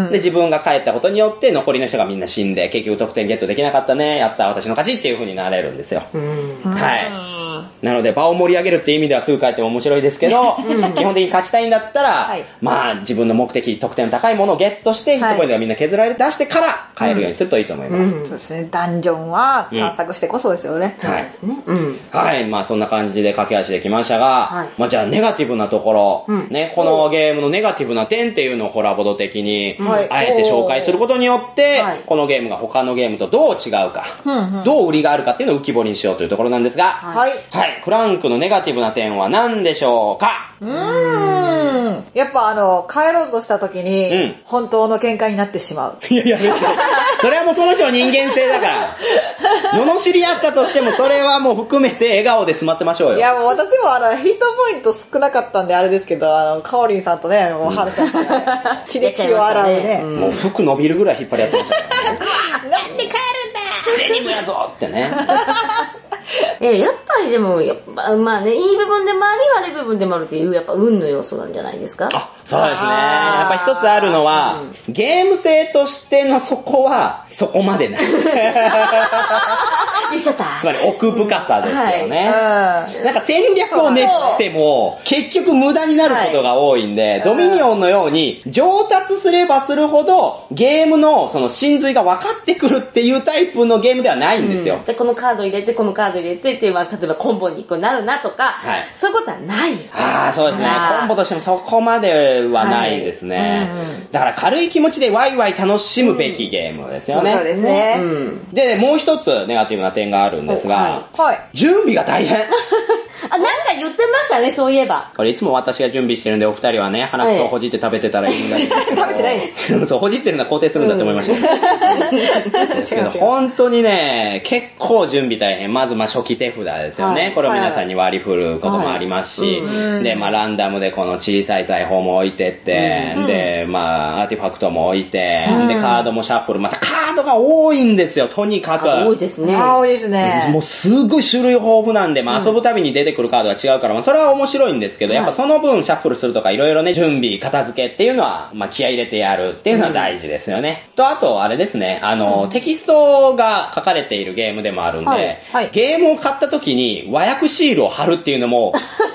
で、自分が帰ったことによって残りの人がみんな死んで、結局得点ゲットできなかったね、やった私の勝ちっていう風になれるんですよ。うん、はい。なので場を盛り上げるっていう意味ではすぐ帰っても面白いですけど、基本的に勝ちたいんだったら、はい、まあ自分の目的、得点の高いものをゲットして、ヒットポイントがみんな削られて出してから帰るようにするといいと思います。 うんうん、そうですね。ダンジョンは探索してこそですよね。 うん、そうですね。うん、 はい。まあそんな感じで駆け足できましたが、はい、まあじゃあネガティブなところ、うん、ね、このゲームのネガティブな点っていうのをホラボド的に、あえて紹介することによって、はい、このゲームが他のゲームとどう違うか、うんうん、どう売りがあるかっていうのを浮き彫りにしようというところなんですが、はい。はい。クランクのネガティブな点は何でしょうか？ うーん。やっぱあの、帰ろうとした時に、うん、本当の喧嘩になってしまう。 いやいや、それはもうその人の人間性だから。罵り合ったとしても、それはもう含めて笑顔で済ませましょうよ。 いや、もう私もあの、ヒットポイント少なかったんであれですけど、あの、カオリンさんとね、もう、はるちゃんさんが、血で血を洗うね。 もう服伸びるぐらい引っ張り合ってましたからね。 なんで帰るんだデニムやぞってね。 えやっぱりでもやっぱまあね、いい部分でもあり悪い部分でもあるっていうやっぱ運の要素なんじゃないですか。 あ、そうですね。やっぱ一つあるのは、うん、ゲーム性としてのそこはそこまでない。 言っちゃった。 つまり奥深さですよね。はい、なんか戦略を練っても結局無駄になることが多いんで、はい、ドミニオンのように上達すればするほどゲームのその真髄が分かってくるっていうタイプのゲームではないんですよ。うん、 でこのカード入れてこのカード入れてっていう、まあ、例えばコンボにいっこなるなとか、はい、そういうことはない。 ああ、そうですね。コンボとしてもそこまではないですね。はい、うんうん、だから軽い気持ちでワイワイ楽しむべきゲームですよね。 うん、そうですね。 うん、で、もう一つネガティブな点があるんですが、はい、準備が大変。 あ、なんか言ってましたね、そういえば。 これいつも私が準備してるんで、お二人はね、鼻くそをほじって食べてたらいいんだけど。 食べてないです。 そう、ほじってるのは肯定するんだと思いました。うん、ですけど、本当にね、結構準備大変。まず、まあ、初期手札ですよね。はい、これを皆さんに割り振ることもありますし、はい、で、まあ、ランダムでこの小さい財宝も置いてって、うん、で、まあ、アーティファクトも置いて、うん、で、カードもシャッフル。またカードが多いんですよ、とにかく。 多いですね。 多いですね。 もうすごい種類豊富なんで、まあ、遊ぶたびに出てくるカードは違うから、まあ、それは面白いんですけど、やっぱその分シャッフルするとかいろいろね、準備、片付けっていうのは、まあ、気合い入れてやるっていうのは大事ですよね。うん、と、あと、あれですね、あの、うん、テキストが書かれているゲームでもあるんで、はいはい、ゲームを買った時に和訳シールを貼るっていうのも、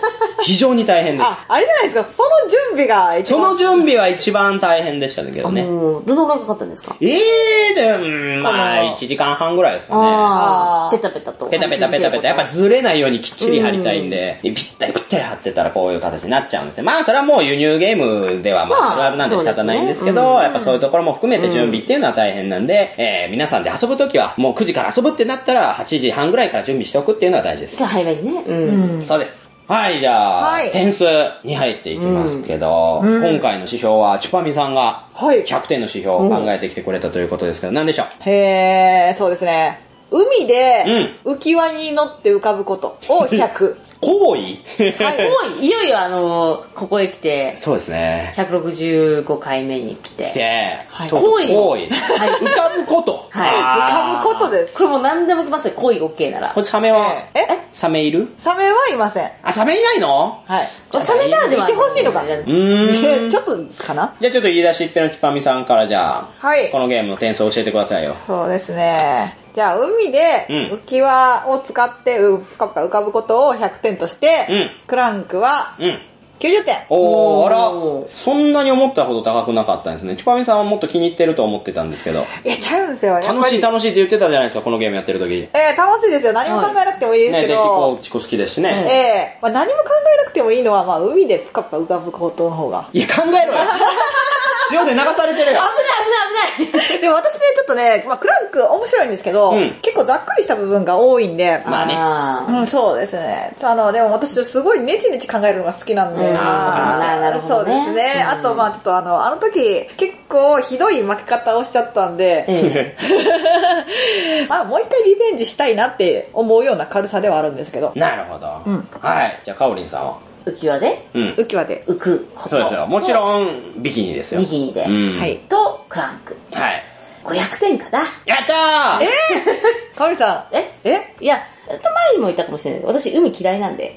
非常に大変です。 あ、あれじゃないですか、その準備が一番。その準備は一番大変でしたけどね。 どのぐらいかかったんですか？ ええー、でも、まあ、いちじかんはんぐらいですかね。 あペタペタと。 ペタペタペタペタ。やっぱずれないようにきっちり貼りたいんで、ぴったりぴったり貼ってたらこういう形になっちゃうんですよ。まあ、それはもう輸入ゲームではまあ、あるあるなんで仕方ないんですけど、やっぱそういうところも含めて準備っていうのは大変なんで、えー、皆さんで遊ぶときは、もうくじから遊ぶってなったら、はちじはんぐらいから準備しておくっていうのは大事です。 早めにね。 うん。そうです。はい、じゃあ、はい、点数に入っていきますけど、うん、今回の指標はチュパミさんがひゃくてんの指標を考えてきてくれたということですけど、何でしょう？ へー、そうですね。海で浮き輪に乗って浮かぶことをひゃく。 行為はい、行為いよいよあのー、ここへ来て、 そうですね。 ひゃくろくじゅうごかいめに来て、 来て、 はい、行為。 行為。はい、浮かぶこと。 はい。浮かぶことです。 これもう何でも来ますよ、行為が OK なら。 これサメは、えサメいる？ サメはいません。 あ、サメいないの？ はい。 サメならでもいてほしいのか。うーん。ちょっとかな？ じゃあちょっと言い出しっぺのチュパミさんからじゃあ、 はい。 このゲームの点数を教えてくださいよ。 そうですね。じゃあ、海で浮き輪を使って浮かぶことをひゃくてんとして、うん、クランクはきゅうじゅってん。 おー、あら、そんなに思ったほど高くなかったんですね。チュパミさんはもっと気に入ってると思ってたんですけど。 いや、ちゃうんですよ。 楽しい楽しいって言ってたじゃないですか、このゲームやってる時。 えー、楽しいですよ。何も考えなくてもいいですけど。 ね、デキコチコ好きですしね。 えー、まあ、何も考えなくてもいいのは、まあ、海でぷかぷか浮かぶことの方が。 いや、考えろよ塩で流されてるよ。 危ない危ない危ない。 でも私ね、ちょっとね、まあ、クランク面白いんですけど、うん、結構ざっくりした部分が多いんで。 まあね。うん、そうですね。あの、でも私すごいネチネチ考えるのが好きなんで。 ああ、なるほど、ね。 そうですね。あと、まあちょっとあの、あの時、結構ひどい負け方をしちゃったんで、ええ、まあもう一回リベンジしたいなって思うような軽さではあるんですけど。 なるほど。うん、はい。じゃあ、かおりんさんは浮き輪で、 うん、 浮き輪で浮くこと。 そうですよ。もちろん、ビキニですよ。 ビキニで。 うん、 はい。と、クランク。 はい。 ごひゃくてんかな。 やったーえー、かおりさん。 ええいや、前にも言ったかもしれない。私、海嫌いなんで。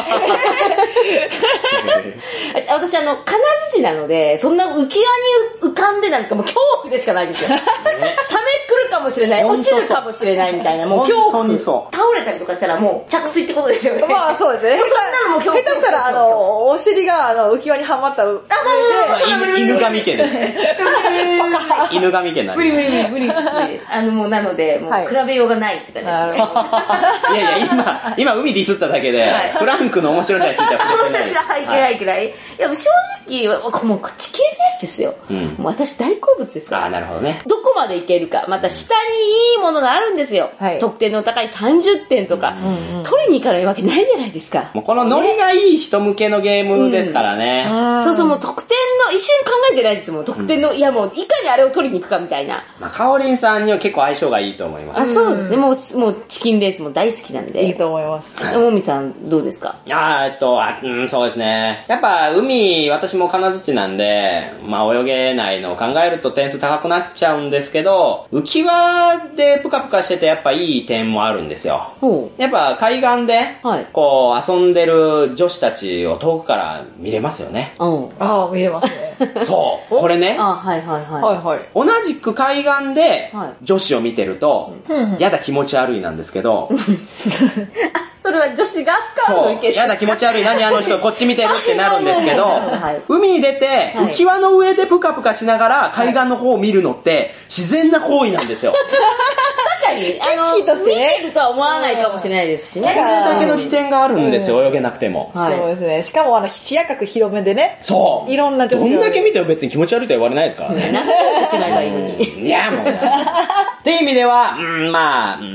私、あの、金槌なので、そんな浮き輪に浮かんでなんかもう恐怖でしかないですよ。サメ来るかもしれない、落ちるかもしれないみたいな、もう恐怖。 本当にそう。 倒れたりとかしたらもう着水ってことですよね。 まあそうですね。 そんなのも恐怖。 下手したら、あの、お尻があの浮き輪にはまった上で、 犬神家です。犬神家になります。 無理無理無理無理です。あの、もうなので、もう比べようがないって感じですね。 いやいや、今、今海ディスっただけで、はい、フランクの面白さについては触れてない。 はい、嫌い嫌い。いや、正直、もう地形なしですよ。うん、もう私大好物ですから。 あ、なるほどね。 どこまでいけるか。また下にいいものがあるんですよ。はい、得点の高いさんじゅってんとか、うんうん、取りに行かないわけないじゃないですか。 もうこのノリがいい人向けのゲームですからね。 うん、そうそう、もう得点の、一瞬考えてないですもん。得点の、うん、いやもう、いかにあれを取りに行くかみたいな。 まあ、かおりんさんには結構相性がいいと思います。 あ、そうですね。もう、もうチキンレースも大好きなんで。 いいと思います。 もみさん、どうですか？ いやえっと、あ、うん、そうですね。やっぱ海、私も金槌なんで、まあ泳げないのを考えると点数高くなっちゃうんですけど、浮き輪でプカプカしててやっぱいい点もあるんですよ。やっぱ海岸で、こう遊んでる女子たちを遠くから見れますよね。 うん、 ああ、見れますね。 そう。これね。 あ、はいはいはい。 はいはい。 同じく海岸で女子を見てると、やだ気持ち悪いなんですけど、 それは女子が買うのいけそう。やだ気持ち悪い。何あの人こっち見てるってなるんですけど、海に出て浮き輪の上でプカプカしながら海岸の方を見るのって自然な行為なんですよ。 確かに、あの、見てるとは思わないかもしれないですしね。 これだけの利点があるんですよ、泳げなくても。 そうですね。しかもあの、視野角広めでね。 そう。 いろんな女子。 どんだけ見ても別に気持ち悪いとは言われないですからね。 何もしないがいいのに。 いや、もう。っていう意味では、うん、まあ、うん、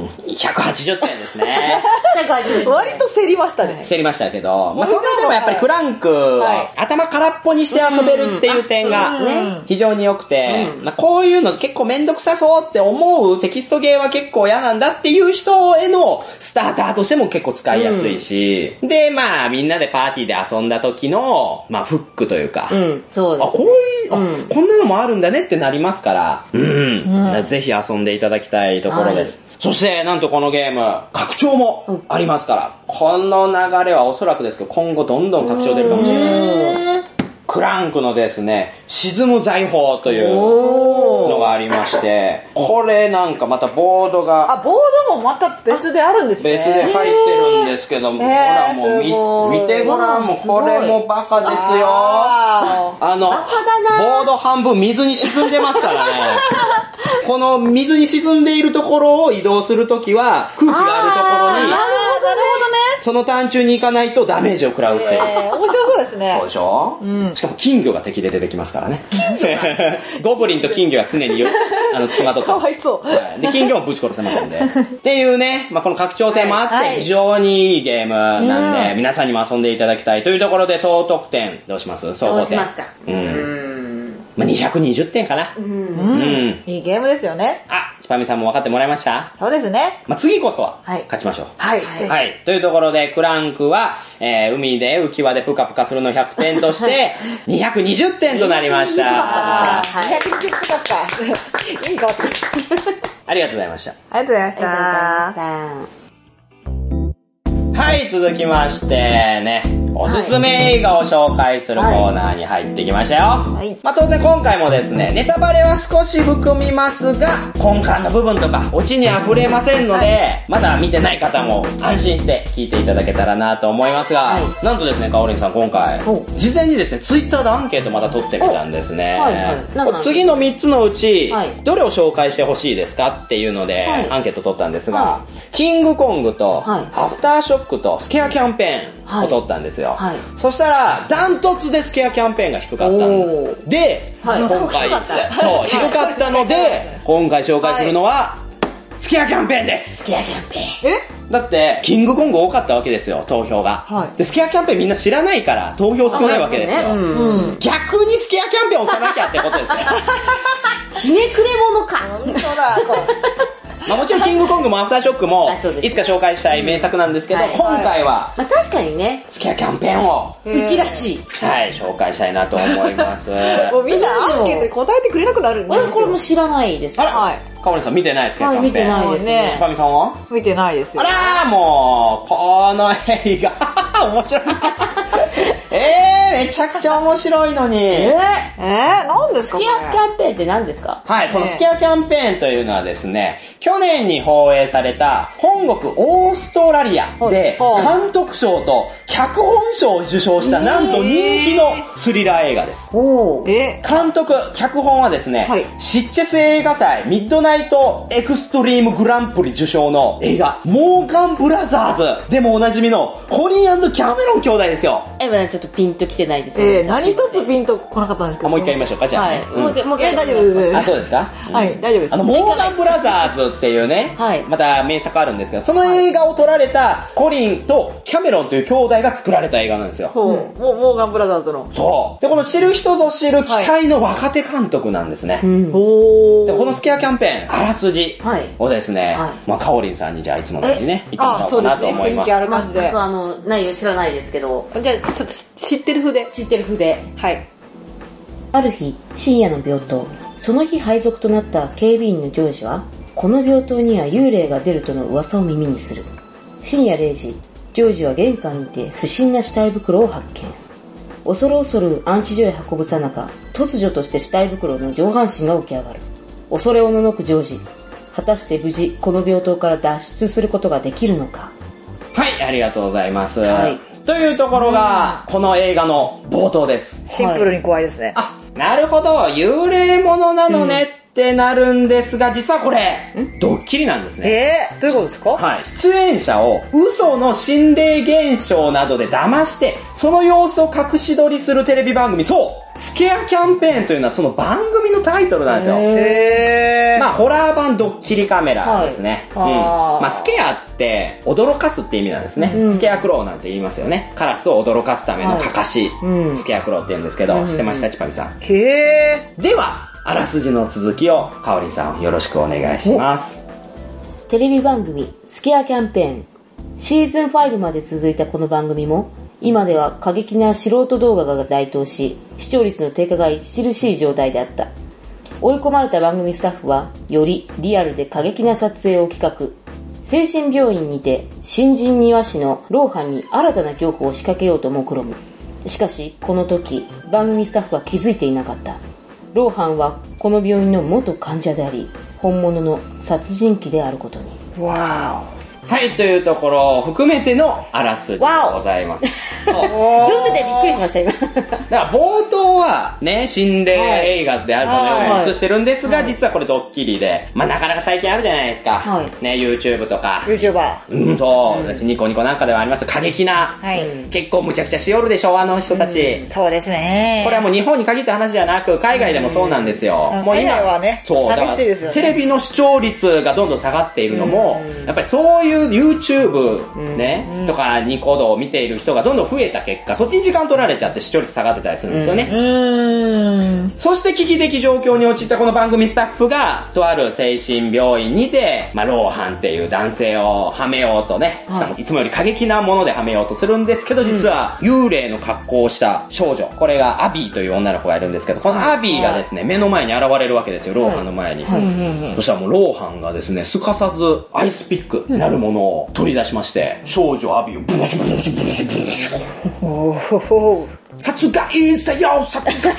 ひゃくはちじゅってんですね。 割と競りましたね。 競りましたけど、まあそれでもやっぱりクランクを頭空っぽにして遊べるっていう点が非常に良くて、まあこういうの結構めんどくさそうって思うテキストゲーは結構嫌なんだっていう人へのスターターとしても結構使いやすいし、でまあみんなでパーティーで遊んだ時の、まあフックというか、 うん、そうですね。 あ、こういう、あ、うん、こんなのもあるんだねってなりますから、うん、うん、ぜひ遊んでいただきたいところです。はい、そして、なんとこのゲーム、拡張もありますから、この流れはおそらくですけど、今後どんどん拡張出るかもしれない。クランクのですね、沈む財宝という、 のがありまして、これなんかまたボードが。 あ、ボードもまた別であるんですね。 別で入ってるんですけど、ほらもう見てごらん、もうこれもバカですよ。あの、ボード半分水に沈んでますからね。この水に沈んでいるところを移動するときは空気があるところに、 なるほどね。 その単中に行かないとダメージを食らうっていう。 えー、面白そうですね。 そうでしょ、うん、しかも金魚が敵で出てきますからね。ゴブリンと金魚が常にあの付きまとってます。 かわいそう。 はい、で、金魚もぶち殺せませんで。っていうね、まあ、この拡張性もあって非常にいいゲームなんで、はい、皆さんにも遊んでいただきたいというところで総得点どうします総合点。 どうしますか。 うん。まあ、にひゃくにじゅってんかな。うん。うん。 いいゲームですよね。 あ、チパミさんも分かってもらいました？ そうですね。 まあ、次こそは勝ちましょう。 はい。 はい。はい。というところで、クランクは、えー、海で浮き輪でプカプカするのひゃくてんとして、にひゃくにじゅってんとなりました。 はい。にひゃくにじゅってんかった。いいか。 ありがとうございました。 ありがとうございました。 ありがとうございました。 はい、続きましてね、おすすめ映画を紹介するコーナーに入ってきましたよ。はい。まあ当然今回もですね、ネタバレは少し含みますが、根幹の部分とかオチには触れませんので、はい、まだ見てない方も安心して聞いていただけたらなと思いますが、はい、なんとですね、かおりんさん今回、事前にですね、ツイッターでアンケートまた取ってみたんですね。はいはい、次のみっつのうち、はい、どれを紹介してほしいですかっていうので、はい、アンケート取ったんですが、はい、キングコングと、はい、アフターショックとスケアキャンペーンを取ったんですよ。はいはい、そしたら、ダントツでスケアキャンペーンが低かったんで、はい、今回、そう、低かったので、今回紹介するのは、スケアキャンペーンです。 スケアキャンペーン。 えだって、キングコング多かったわけですよ、投票が。はい、で、スケアキャンペーンみんな知らないから、投票少ないわけですよ。ねうん、逆にスケアキャンペーン押さなきゃってことですよ。 ひねくれ者か。 本当だ。 まあもちろんキングコングもアフターショックもいつか紹介したい名作なんですけど、うんはい、今回は、 まあ確かにね、 スケアキャンペーンを、 うちらしい。 はい、紹介したいなと思います。 もうみんなアンケートで答えてくれなくなるんですよ。 俺これも知らないです。 あら、はい。かおりさん見てないですか、 はい、見てないですね。 ちぱみさんは見てないですよ。 あらーもう、この映画、面白い。えー、めちゃくちゃ面白いのに。 えー、えー、何ですかスケアキャンペーンって何ですか？ はい、このスケアキャンペーンというのはですね、去年に放映された本国オーストラリアで監督賞と脚本賞を受賞したなんと人気のスリラー映画です。 えー、監督、脚本はですね、はい、シッチェス映画祭ミッドナイトエクストリームグランプリ受賞の映画、モーガンブラザーズでもおなじみのコリー&キャメロン兄弟ですよ。 え、まだちょっとピンと来てないですよね。えー、何一つピンと来なかったんですけど。 もう一回言いましょうか、じゃあ、ね。 はい。うん、もう一回、もう一回。 大丈夫です。 あ、そうですか、 うん、はい、大丈夫です。 あの、モーガンブラザーズっていうね、はい、また名作あるんですけど、その映画を撮られたコリンとキャメロンという兄弟が作られた映画なんですよ。 うん、もう、モーガンブラザーズの。 そう。で、この知る人ぞ知る期待の若手監督なんですね。はい、うん、で、このスケアキャンペーン、あらすじをですね、はい、まあ、かおりんさんにじゃあいつものようにね、言ってもらおうかなと思います。 あ、そうですね。雰囲気ある感じで。 全くあの、内容知らないですけど。 じゃあ、ちょっと知ってる風で。 知ってる風で。 はい。 ある日、深夜の病棟。その日配属となった警備員のジョージは、この病棟には幽霊が出るとの噂を耳にする。深夜れいじ、ジョージは玄関にて不審な死体袋を発見。恐る恐る安置所へ運ぶさなか、突如として死体袋の上半身が起き上がる。恐れおののくジョージ。果たして無事、この病棟から脱出することができるのか。 はい、ありがとうございます。はい。というところが、この映画の冒頭です。 シンプルに怖いですね。 あ、なるほど、幽霊ものなのねってなるんですが、実はこれ、ドッキリなんですね。 えー、どういうことですか？ はい。出演者を嘘の心霊現象などで騙して、その様子を隠し撮りするテレビ番組、そう、スケアキャンペーンというのはその番組のタイトルなんですよ。 へー。 まあ、ホラー版ドッキリカメラですね。はい、うん。まあ、スケアって驚かすって意味なんですね。うん、スケアクローなんて言いますよね。カラスを驚かすためのかかし、はいうん、スケアクローって言うんですけど、うん、知ってましたちぱみさん。 へー。 では、あらすじの続きをかおりさんよろしくお願いします。 テレビ番組スケアキャンペーンシーズンファイブまで続いたこの番組も今では過激な素人動画が台頭し視聴率の低下が著しい状態であった。追い込まれた番組スタッフはよりリアルで過激な撮影を企画。精神病院にて新人庭師の老犯に新たな恐怖を仕掛けようと目論む。しかしこの時番組スタッフは気づいていなかった。 ローハンはこの病院の元患者であり、本物の殺人鬼であることに。 わはい、というところを含めてのあらすじでございます。 そう。読んでてびっくりしました、今。 だから冒頭はね、心霊映画であるかのように映してるんですが、はい、実はこれドッキリで、まあなかなか最近あるじゃないですか。はい、ね、YouTube とか。 YouTuber。 うん、そう。私、ニコニコなんかではあります過激な、はい、結構むちゃくちゃしよるでしょ、あの人たち。 うん、そうですね。 これはもう日本に限った話じゃなく、海外でもそうなんですよ。 うん、もう今はね、 そう、だから、ね、テレビの視聴率がどんどん下がっているのも、うん、やっぱりそういう YouTube ね、うん、とかニコ動を見ている人がどんどん増えた結果、そっちに時間取られちゃって視聴率下がってたりするんですよね。うん、そして危機的状況に陥ったこの番組スタッフが、とある精神病院にて、まあ、ローハンっていう男性をはめようとね、しかもいつもより過激なものではめようとするんですけど、実は幽霊の格好をした少女、これがアビーという女の子がいるんですけど、このアビーがですね、目の前に現れるわけですよ、ローハンの前に。はいはい、そしたらもうローハンがですね、すかさずアイスピックなるものを取り出しまして、少女アビーをブシブシブシブシおー殺害せよ殺害せよ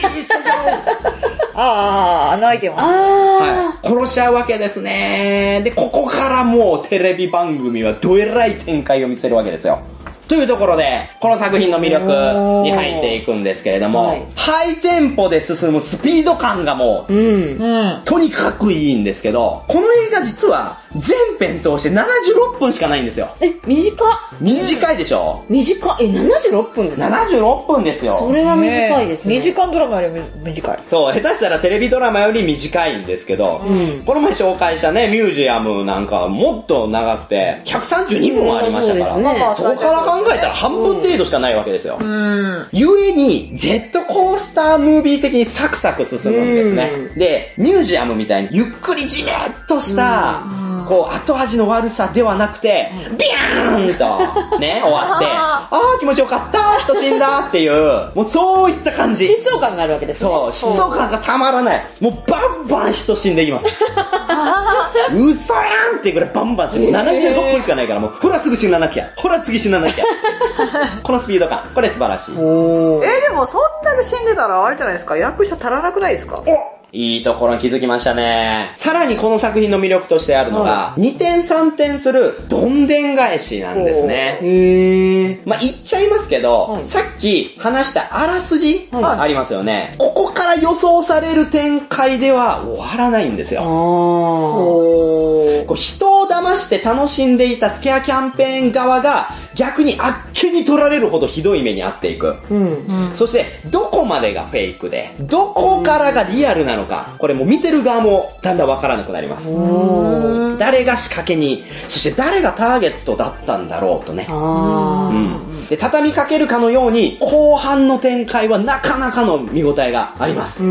ああ、泣いてます。 はい。殺し合うわけですね。で、ここからもうテレビ番組はどえらい展開を見せるわけですよ。というところで、この作品の魅力に入っていくんですけれども、はい、ハイテンポで進むスピード感がもう、うんうん、とにかくいいんですけど、この映画実は全編通してななじゅうろっぷんしかないんですよ。 え、短っ短いでしょ、 うん、短っえ、ななじゅうろっぷんですか ?ななじゅうろっぷんですよ。 それは短いですね。 にじかんドラマより短い。 そう、下手したらテレビドラマより短いんですけど、うん、この前紹介したね、ミュージアムなんかはもっと長くて、ひゃくさんじゅうにふんありましたから、うん、そうですね、そこから考えたら半分程度しかないわけですよ。うん、ゆえに、ジェットコースタームービー的にサクサク進むんですね。うん、で、ミュージアムみたいにゆっくりじめっとした、うん、こう、後味の悪さではなくて、ビャーンと、ね、終わって、あー気持ちよかった、人死んだっていう、もうそういった感じ。 疾走感があるわけですね。 そう、疾走感がたまらない。もうバンバン人死んでいきます。嘘やんっていうぐらいバンバン死ぬ。ななじゅうろっぷんしかないから、もう、ほらすぐ死ななきゃ。ほら次死ななきゃ。このスピード感、これ素晴らしい。えー、でもそんなに死んでたらあれじゃないですか、役者足らなくないですか？ おいいところに気づきましたね。さらにこの作品の魅力としてあるのが、はい、にてんさんてんするどんでん返しなんですね。へー。まあ、言っちゃいますけど、はい、さっき話したあらすじ、はい、ありますよね。ここから予想される展開では終わらないんですよ。あこう人を騙して楽しんでいたスケアキャンペーン側が逆にあっけに取られるほどひどい目に遭っていく。うんうん、そして、どこまでがフェイクで、どこからがリアルなのか、これも見てる側もだんだんわからなくなります。誰が仕掛けに、そして誰がターゲットだったんだろうとね。うん、で、畳みかけるかのように、後半の展開はなかなかの見応えがあります。うん、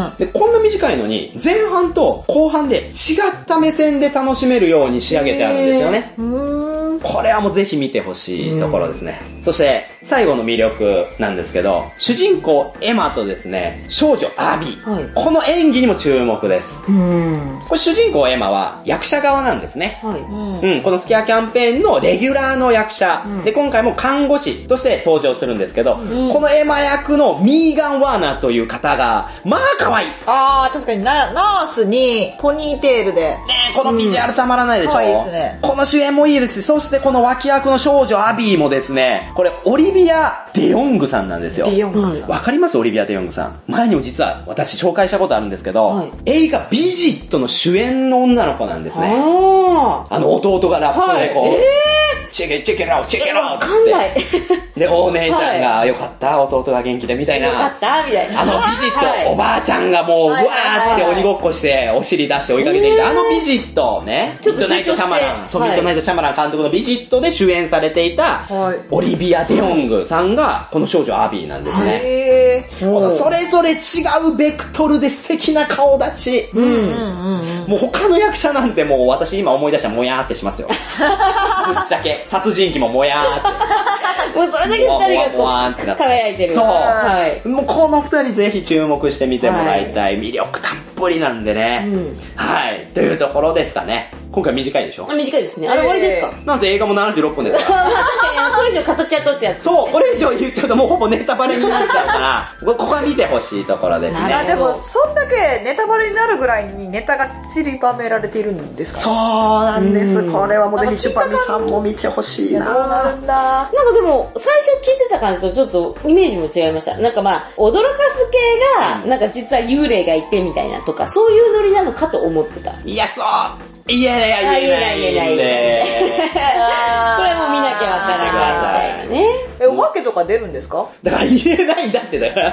で、こんな短いのに、前半と後半で違った目線で楽しめるように仕上げてあるんですよね。これはもうぜひ見てほしいところですね。そして、最後の魅力なんですけど、主人公エマとですね、少女アビー。はい、この演技にも注目です。うんこれ主人公エマは役者側なんですね。はいうん、このスケアキャンペーンのレギュラーの役者。うん、で、今回も看護師として登場するんですけど、うん、このエマ役のミーガン・ワーナーという方が、まあ可愛い。 あー、確かにナ、ナースにポニーテールで。ねこのビジュアルたまらないでしょ。 可愛いですね。 この主演もいいですし、そしてこの脇役の少女アビーもですね、これオリビア・デヨングさんなんですよ。 デヨングさん。 わかりますオリビア・デヨングさん。前にも実は私紹介したことあるんですけど、はい、映画ビジットの主演の女の子なんですね。ああの弟がラップでこう、はいえー、チェケチェケラオチェケラオって。で、お姉ちゃんが、はい、よかった弟が元気でみたいな。 よかったみたいな。 あのビジット、はい、おばあちゃんがもう、はい、うわーって鬼ごっこしてお尻出して追いかけてきた、えー、あのビジットね、ミッドナイトシャマラン、そう、ミッドナイトシャマラン監督のビジットで主演されていた、はい、オリビア・デヨングさんがこの少女アビーなんですね。へーそれぞれ違うベクトルで素敵な顔立ち。うんうんうん、もう他の役者なんてもう私今思い出したらもやーってしますよ。ぶっちゃけ、殺人鬼ももやーって。 もうそれだけ二人がこう輝いてる。 そう、はい。もうこの二人ぜひ注目してみてもらいたい。はい、魅力たっぷりなんでね、うん。はい。というところですかね。今回短いでしょ？ 短いですね。あれ終わりですか？ なぜ映画もななじゅうろっぷんですから。 確かにこれ以上語っちゃうとってやつ。 そう、これ以上言っちゃうともうほぼネタバレになっちゃうから、ここは見てほしいところですね。 あ、でもそんだけネタバレになるぐらいにネタが散りばめられているんですか？ そうなんです。これはもうぜひチュパミさんも見てほしいな。 どうなるんだ。 なんかでも、最初聞いてた感じとちょっとイメージも違いました。なんかまあ、驚かす系が、なんか実は幽霊がいてみたいなとか、そういうノリなのかと思ってた。 いや、そういやいやいやいやいやいやいやいやこれも見なきゃわからないみたいなね。 え、お化けとか出るんですか？ だから言えないんだってだから。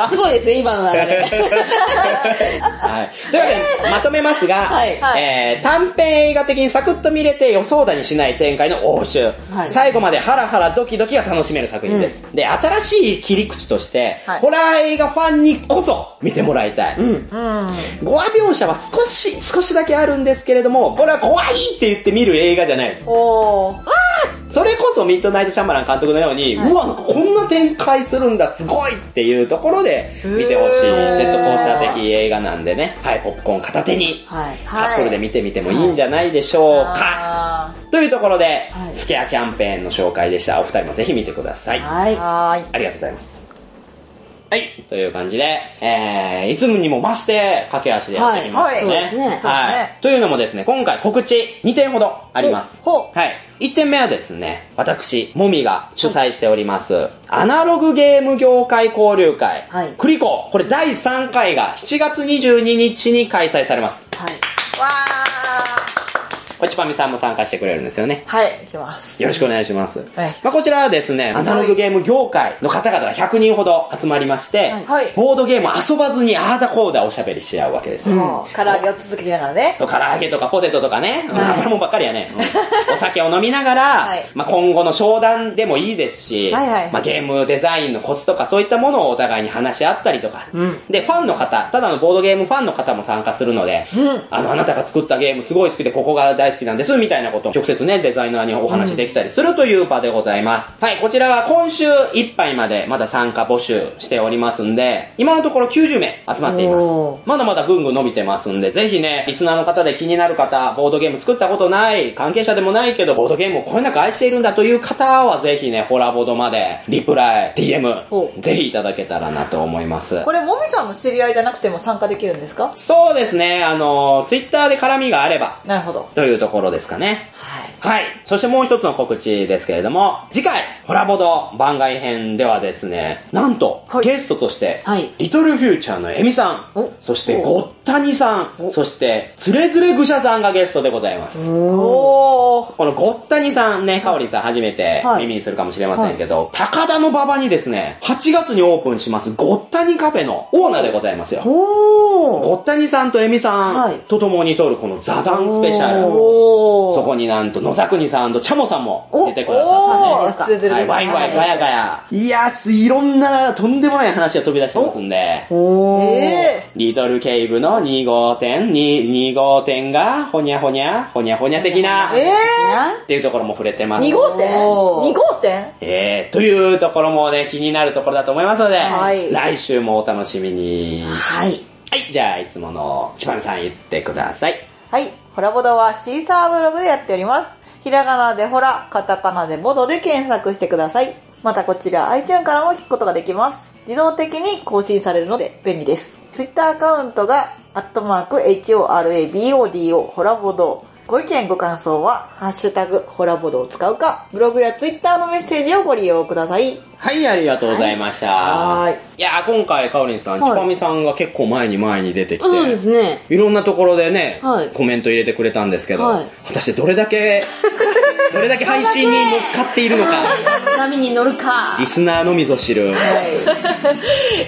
すごいですよ、今の流れ。 はい。というわけで、まとめますが、 はいえー、短編映画的にサクッと見れて予想だにしない展開の応酬。はい、最後までハラハラドキドキが楽しめる作品です。うん、で、新しい切り口として、はい、ホラー映画ファンにこそ見てもらいたい。うん。語話描写は少し、少しだけあるんですけれども、これは怖いって言って見る映画じゃないです。おー。それこそミッドナイト・シャマラン監督のように、はい、うわ、なんかこんな展開するんだ、すごいっていうところで見てほしい、ジェットコースター的映画なんでね、はい、ポップコーン片手に、はい、カップルで見てみてもいいんじゃないでしょうか。はい、というところで、はい、スケアキャンペーンの紹介でした。お二人もぜひ見てください。はい。はいありがとうございます。はい。という感じで、えー、いつもにも増して駆け足でやってきましたね。はい、はい、そうですね。はい。というのもですね、今回告知にてんほどあります。ほう。はい。いってんめはですね、私、もみが主催しております、はい、アナログゲーム業界交流会、はい、クリコ、これだいさんかいがしちがつにじゅうににちに開催されます。はい。わー。これチュパミさんも参加してくれるんですよね。 はい、行きます。 よろしくお願いします。はい、まあこちらはですね、アナログゲーム業界の方々がひゃくにんほど集まりまして、はい、ボードゲームを遊ばずにあーだこーだおしゃべりし合うわけですよ。うん、 唐揚げを続きながらね。 そう、唐揚げとかポテトとかね、はい、油もんばっかりやね、うん。お酒を飲みながら、はい、まあ今後の商談でもいいですし、はいはい、まあゲームデザインのコツとかそういったものをお互いに話し合ったりとか、うん、で、ファンの方、ただのボードゲームファンの方も参加するので、うん、あの、あなたが作ったゲームすごい好きでここが大好きなんです、みたいなことを直接ね、デザイナーにお話できたりするという場でございます。うん、はい、こちらは今週いっぱいまでまだ参加募集しておりますんで、今のところきゅうじゅうめい集まっています。まだまだぐんぐん伸びてますんで、ぜひね、リスナーの方で気になる方、ボードゲーム作ったことない、関係者でもないけど、ボードゲームをこよなく愛しているんだという方は、ぜひね、ホラボドまで、リプライ、ディーエム、ぜひいただけたらなと思います。 これ、もみさんの知り合いじゃなくても参加できるんですか？ そうですね、あの、ツイッターで絡みがあれば、 なるほど。 というところですかね。はい。はい。そしてもう一つの告知ですけれども、次回、ホラボド番外編ではですね、なんと、はい、ゲストとして、はい、リトルフューチャーのエミさん、そしてゴッタニさん、そして、つれづれぐしゃさんがゲストでございます。おーこのゴッタニさんね、かおりんさん初めて耳にするかもしれませんけど、はい、高田の馬場にですね、はちがつにオープンしますゴッタニカフェのオーナーでございますよ。ゴッタニさんとエミさん、はい、と共に撮るこの座談スペシャル。そこになんと野沢国さんとチャモさんも出てくださって、はい、ワイワイガヤガヤ。いやー、いろんなとんでもない話が飛び出してますんで、えー、リトルケイブのに号店、に号店がほにゃほにゃ、ほにゃほにゃ的な、えー、っていうところも触れてます。 に号店 ?に 号店えー、というところもね、気になるところだと思いますので、はい、来週もお楽しみに。はい。はい、じゃあいつものチュパミさん言ってください。 はい、ホラボドはシーサーブログでやっております。ひらがなでホラ、カタカナでボドで検索してください。またこちら iTunes からも聞くことができます。自動的に更新されるので便利です。Twitter アカウントが、アットマーク、エイチオーアールエービーオーディーオー、ホラボド。ご意見ご感想は、ハッシュタグ、ホラボドを使うか、ブログやツイッターのメッセージをご利用ください。 はい、ありがとうございました。はい。いやー、今回、かおりんさん、はい、ちぱみさんが結構前に前に出てきて、 そうですね。 いろんなところでね、はい、コメント入れてくれたんですけど、はい、果たしてどれだけ、どれだけ配信に乗っかっているのか。 波に乗るか。 リスナーのみぞ知る。はい。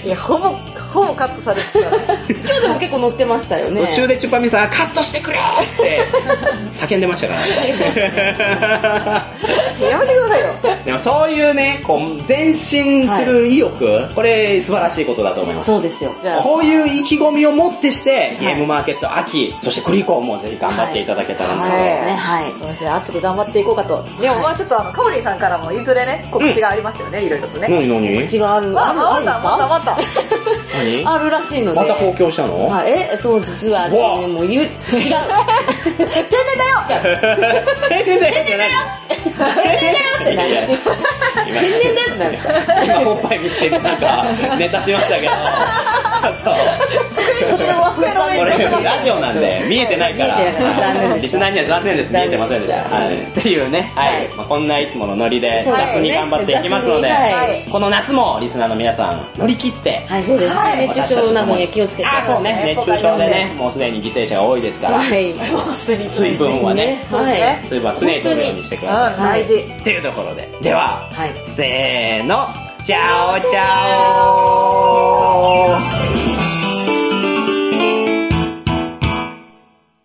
いや、ほぼ、ほぼカットされてた。 今日でも結構乗ってましたよね。 途中でチュパミさん、カットしてくれって叫んでましたからね。 やめてくださいよ。 でもそういうね、こう、前進する意欲、はい、これ素晴らしいことだと思います。 そうですよ。 こういう意気込みを持ってして、ゲームマーケット秋、そしてクリコンもぜひ頑張っていただけたらなと。はい。 はい。そうですね、熱く頑張っていこうかと。でもまあちょっとあの、かおりんさんからもいずれね、告知がありますよね、いろいろとね。 何何告知がある。 あ、またまたまた。 何あるらしいので。 また公共したの？ はい。え、そう、実は、もう言う、違う。天然だよ天然だよ天然だよってなる。天然だよってなる。今、おっぱい見して、なんか、ネタしましたけど、ちょっと。 机にこれラジオなんで見えてないから、リスナーには残念です。見えてませんでした。っていうね、はい。こんないつものノリで雑に頑張っていきますので、この夏もリスナーの皆さん乗り切って、 はい、そうですね。熱中症などに気をつけて。 あ、そうね。熱中症でね、もうすでに犠牲者が多いですから、水分はね、水分は常に取るようにしてください。大事。っていうところで、では、せーの、チャオチャオ。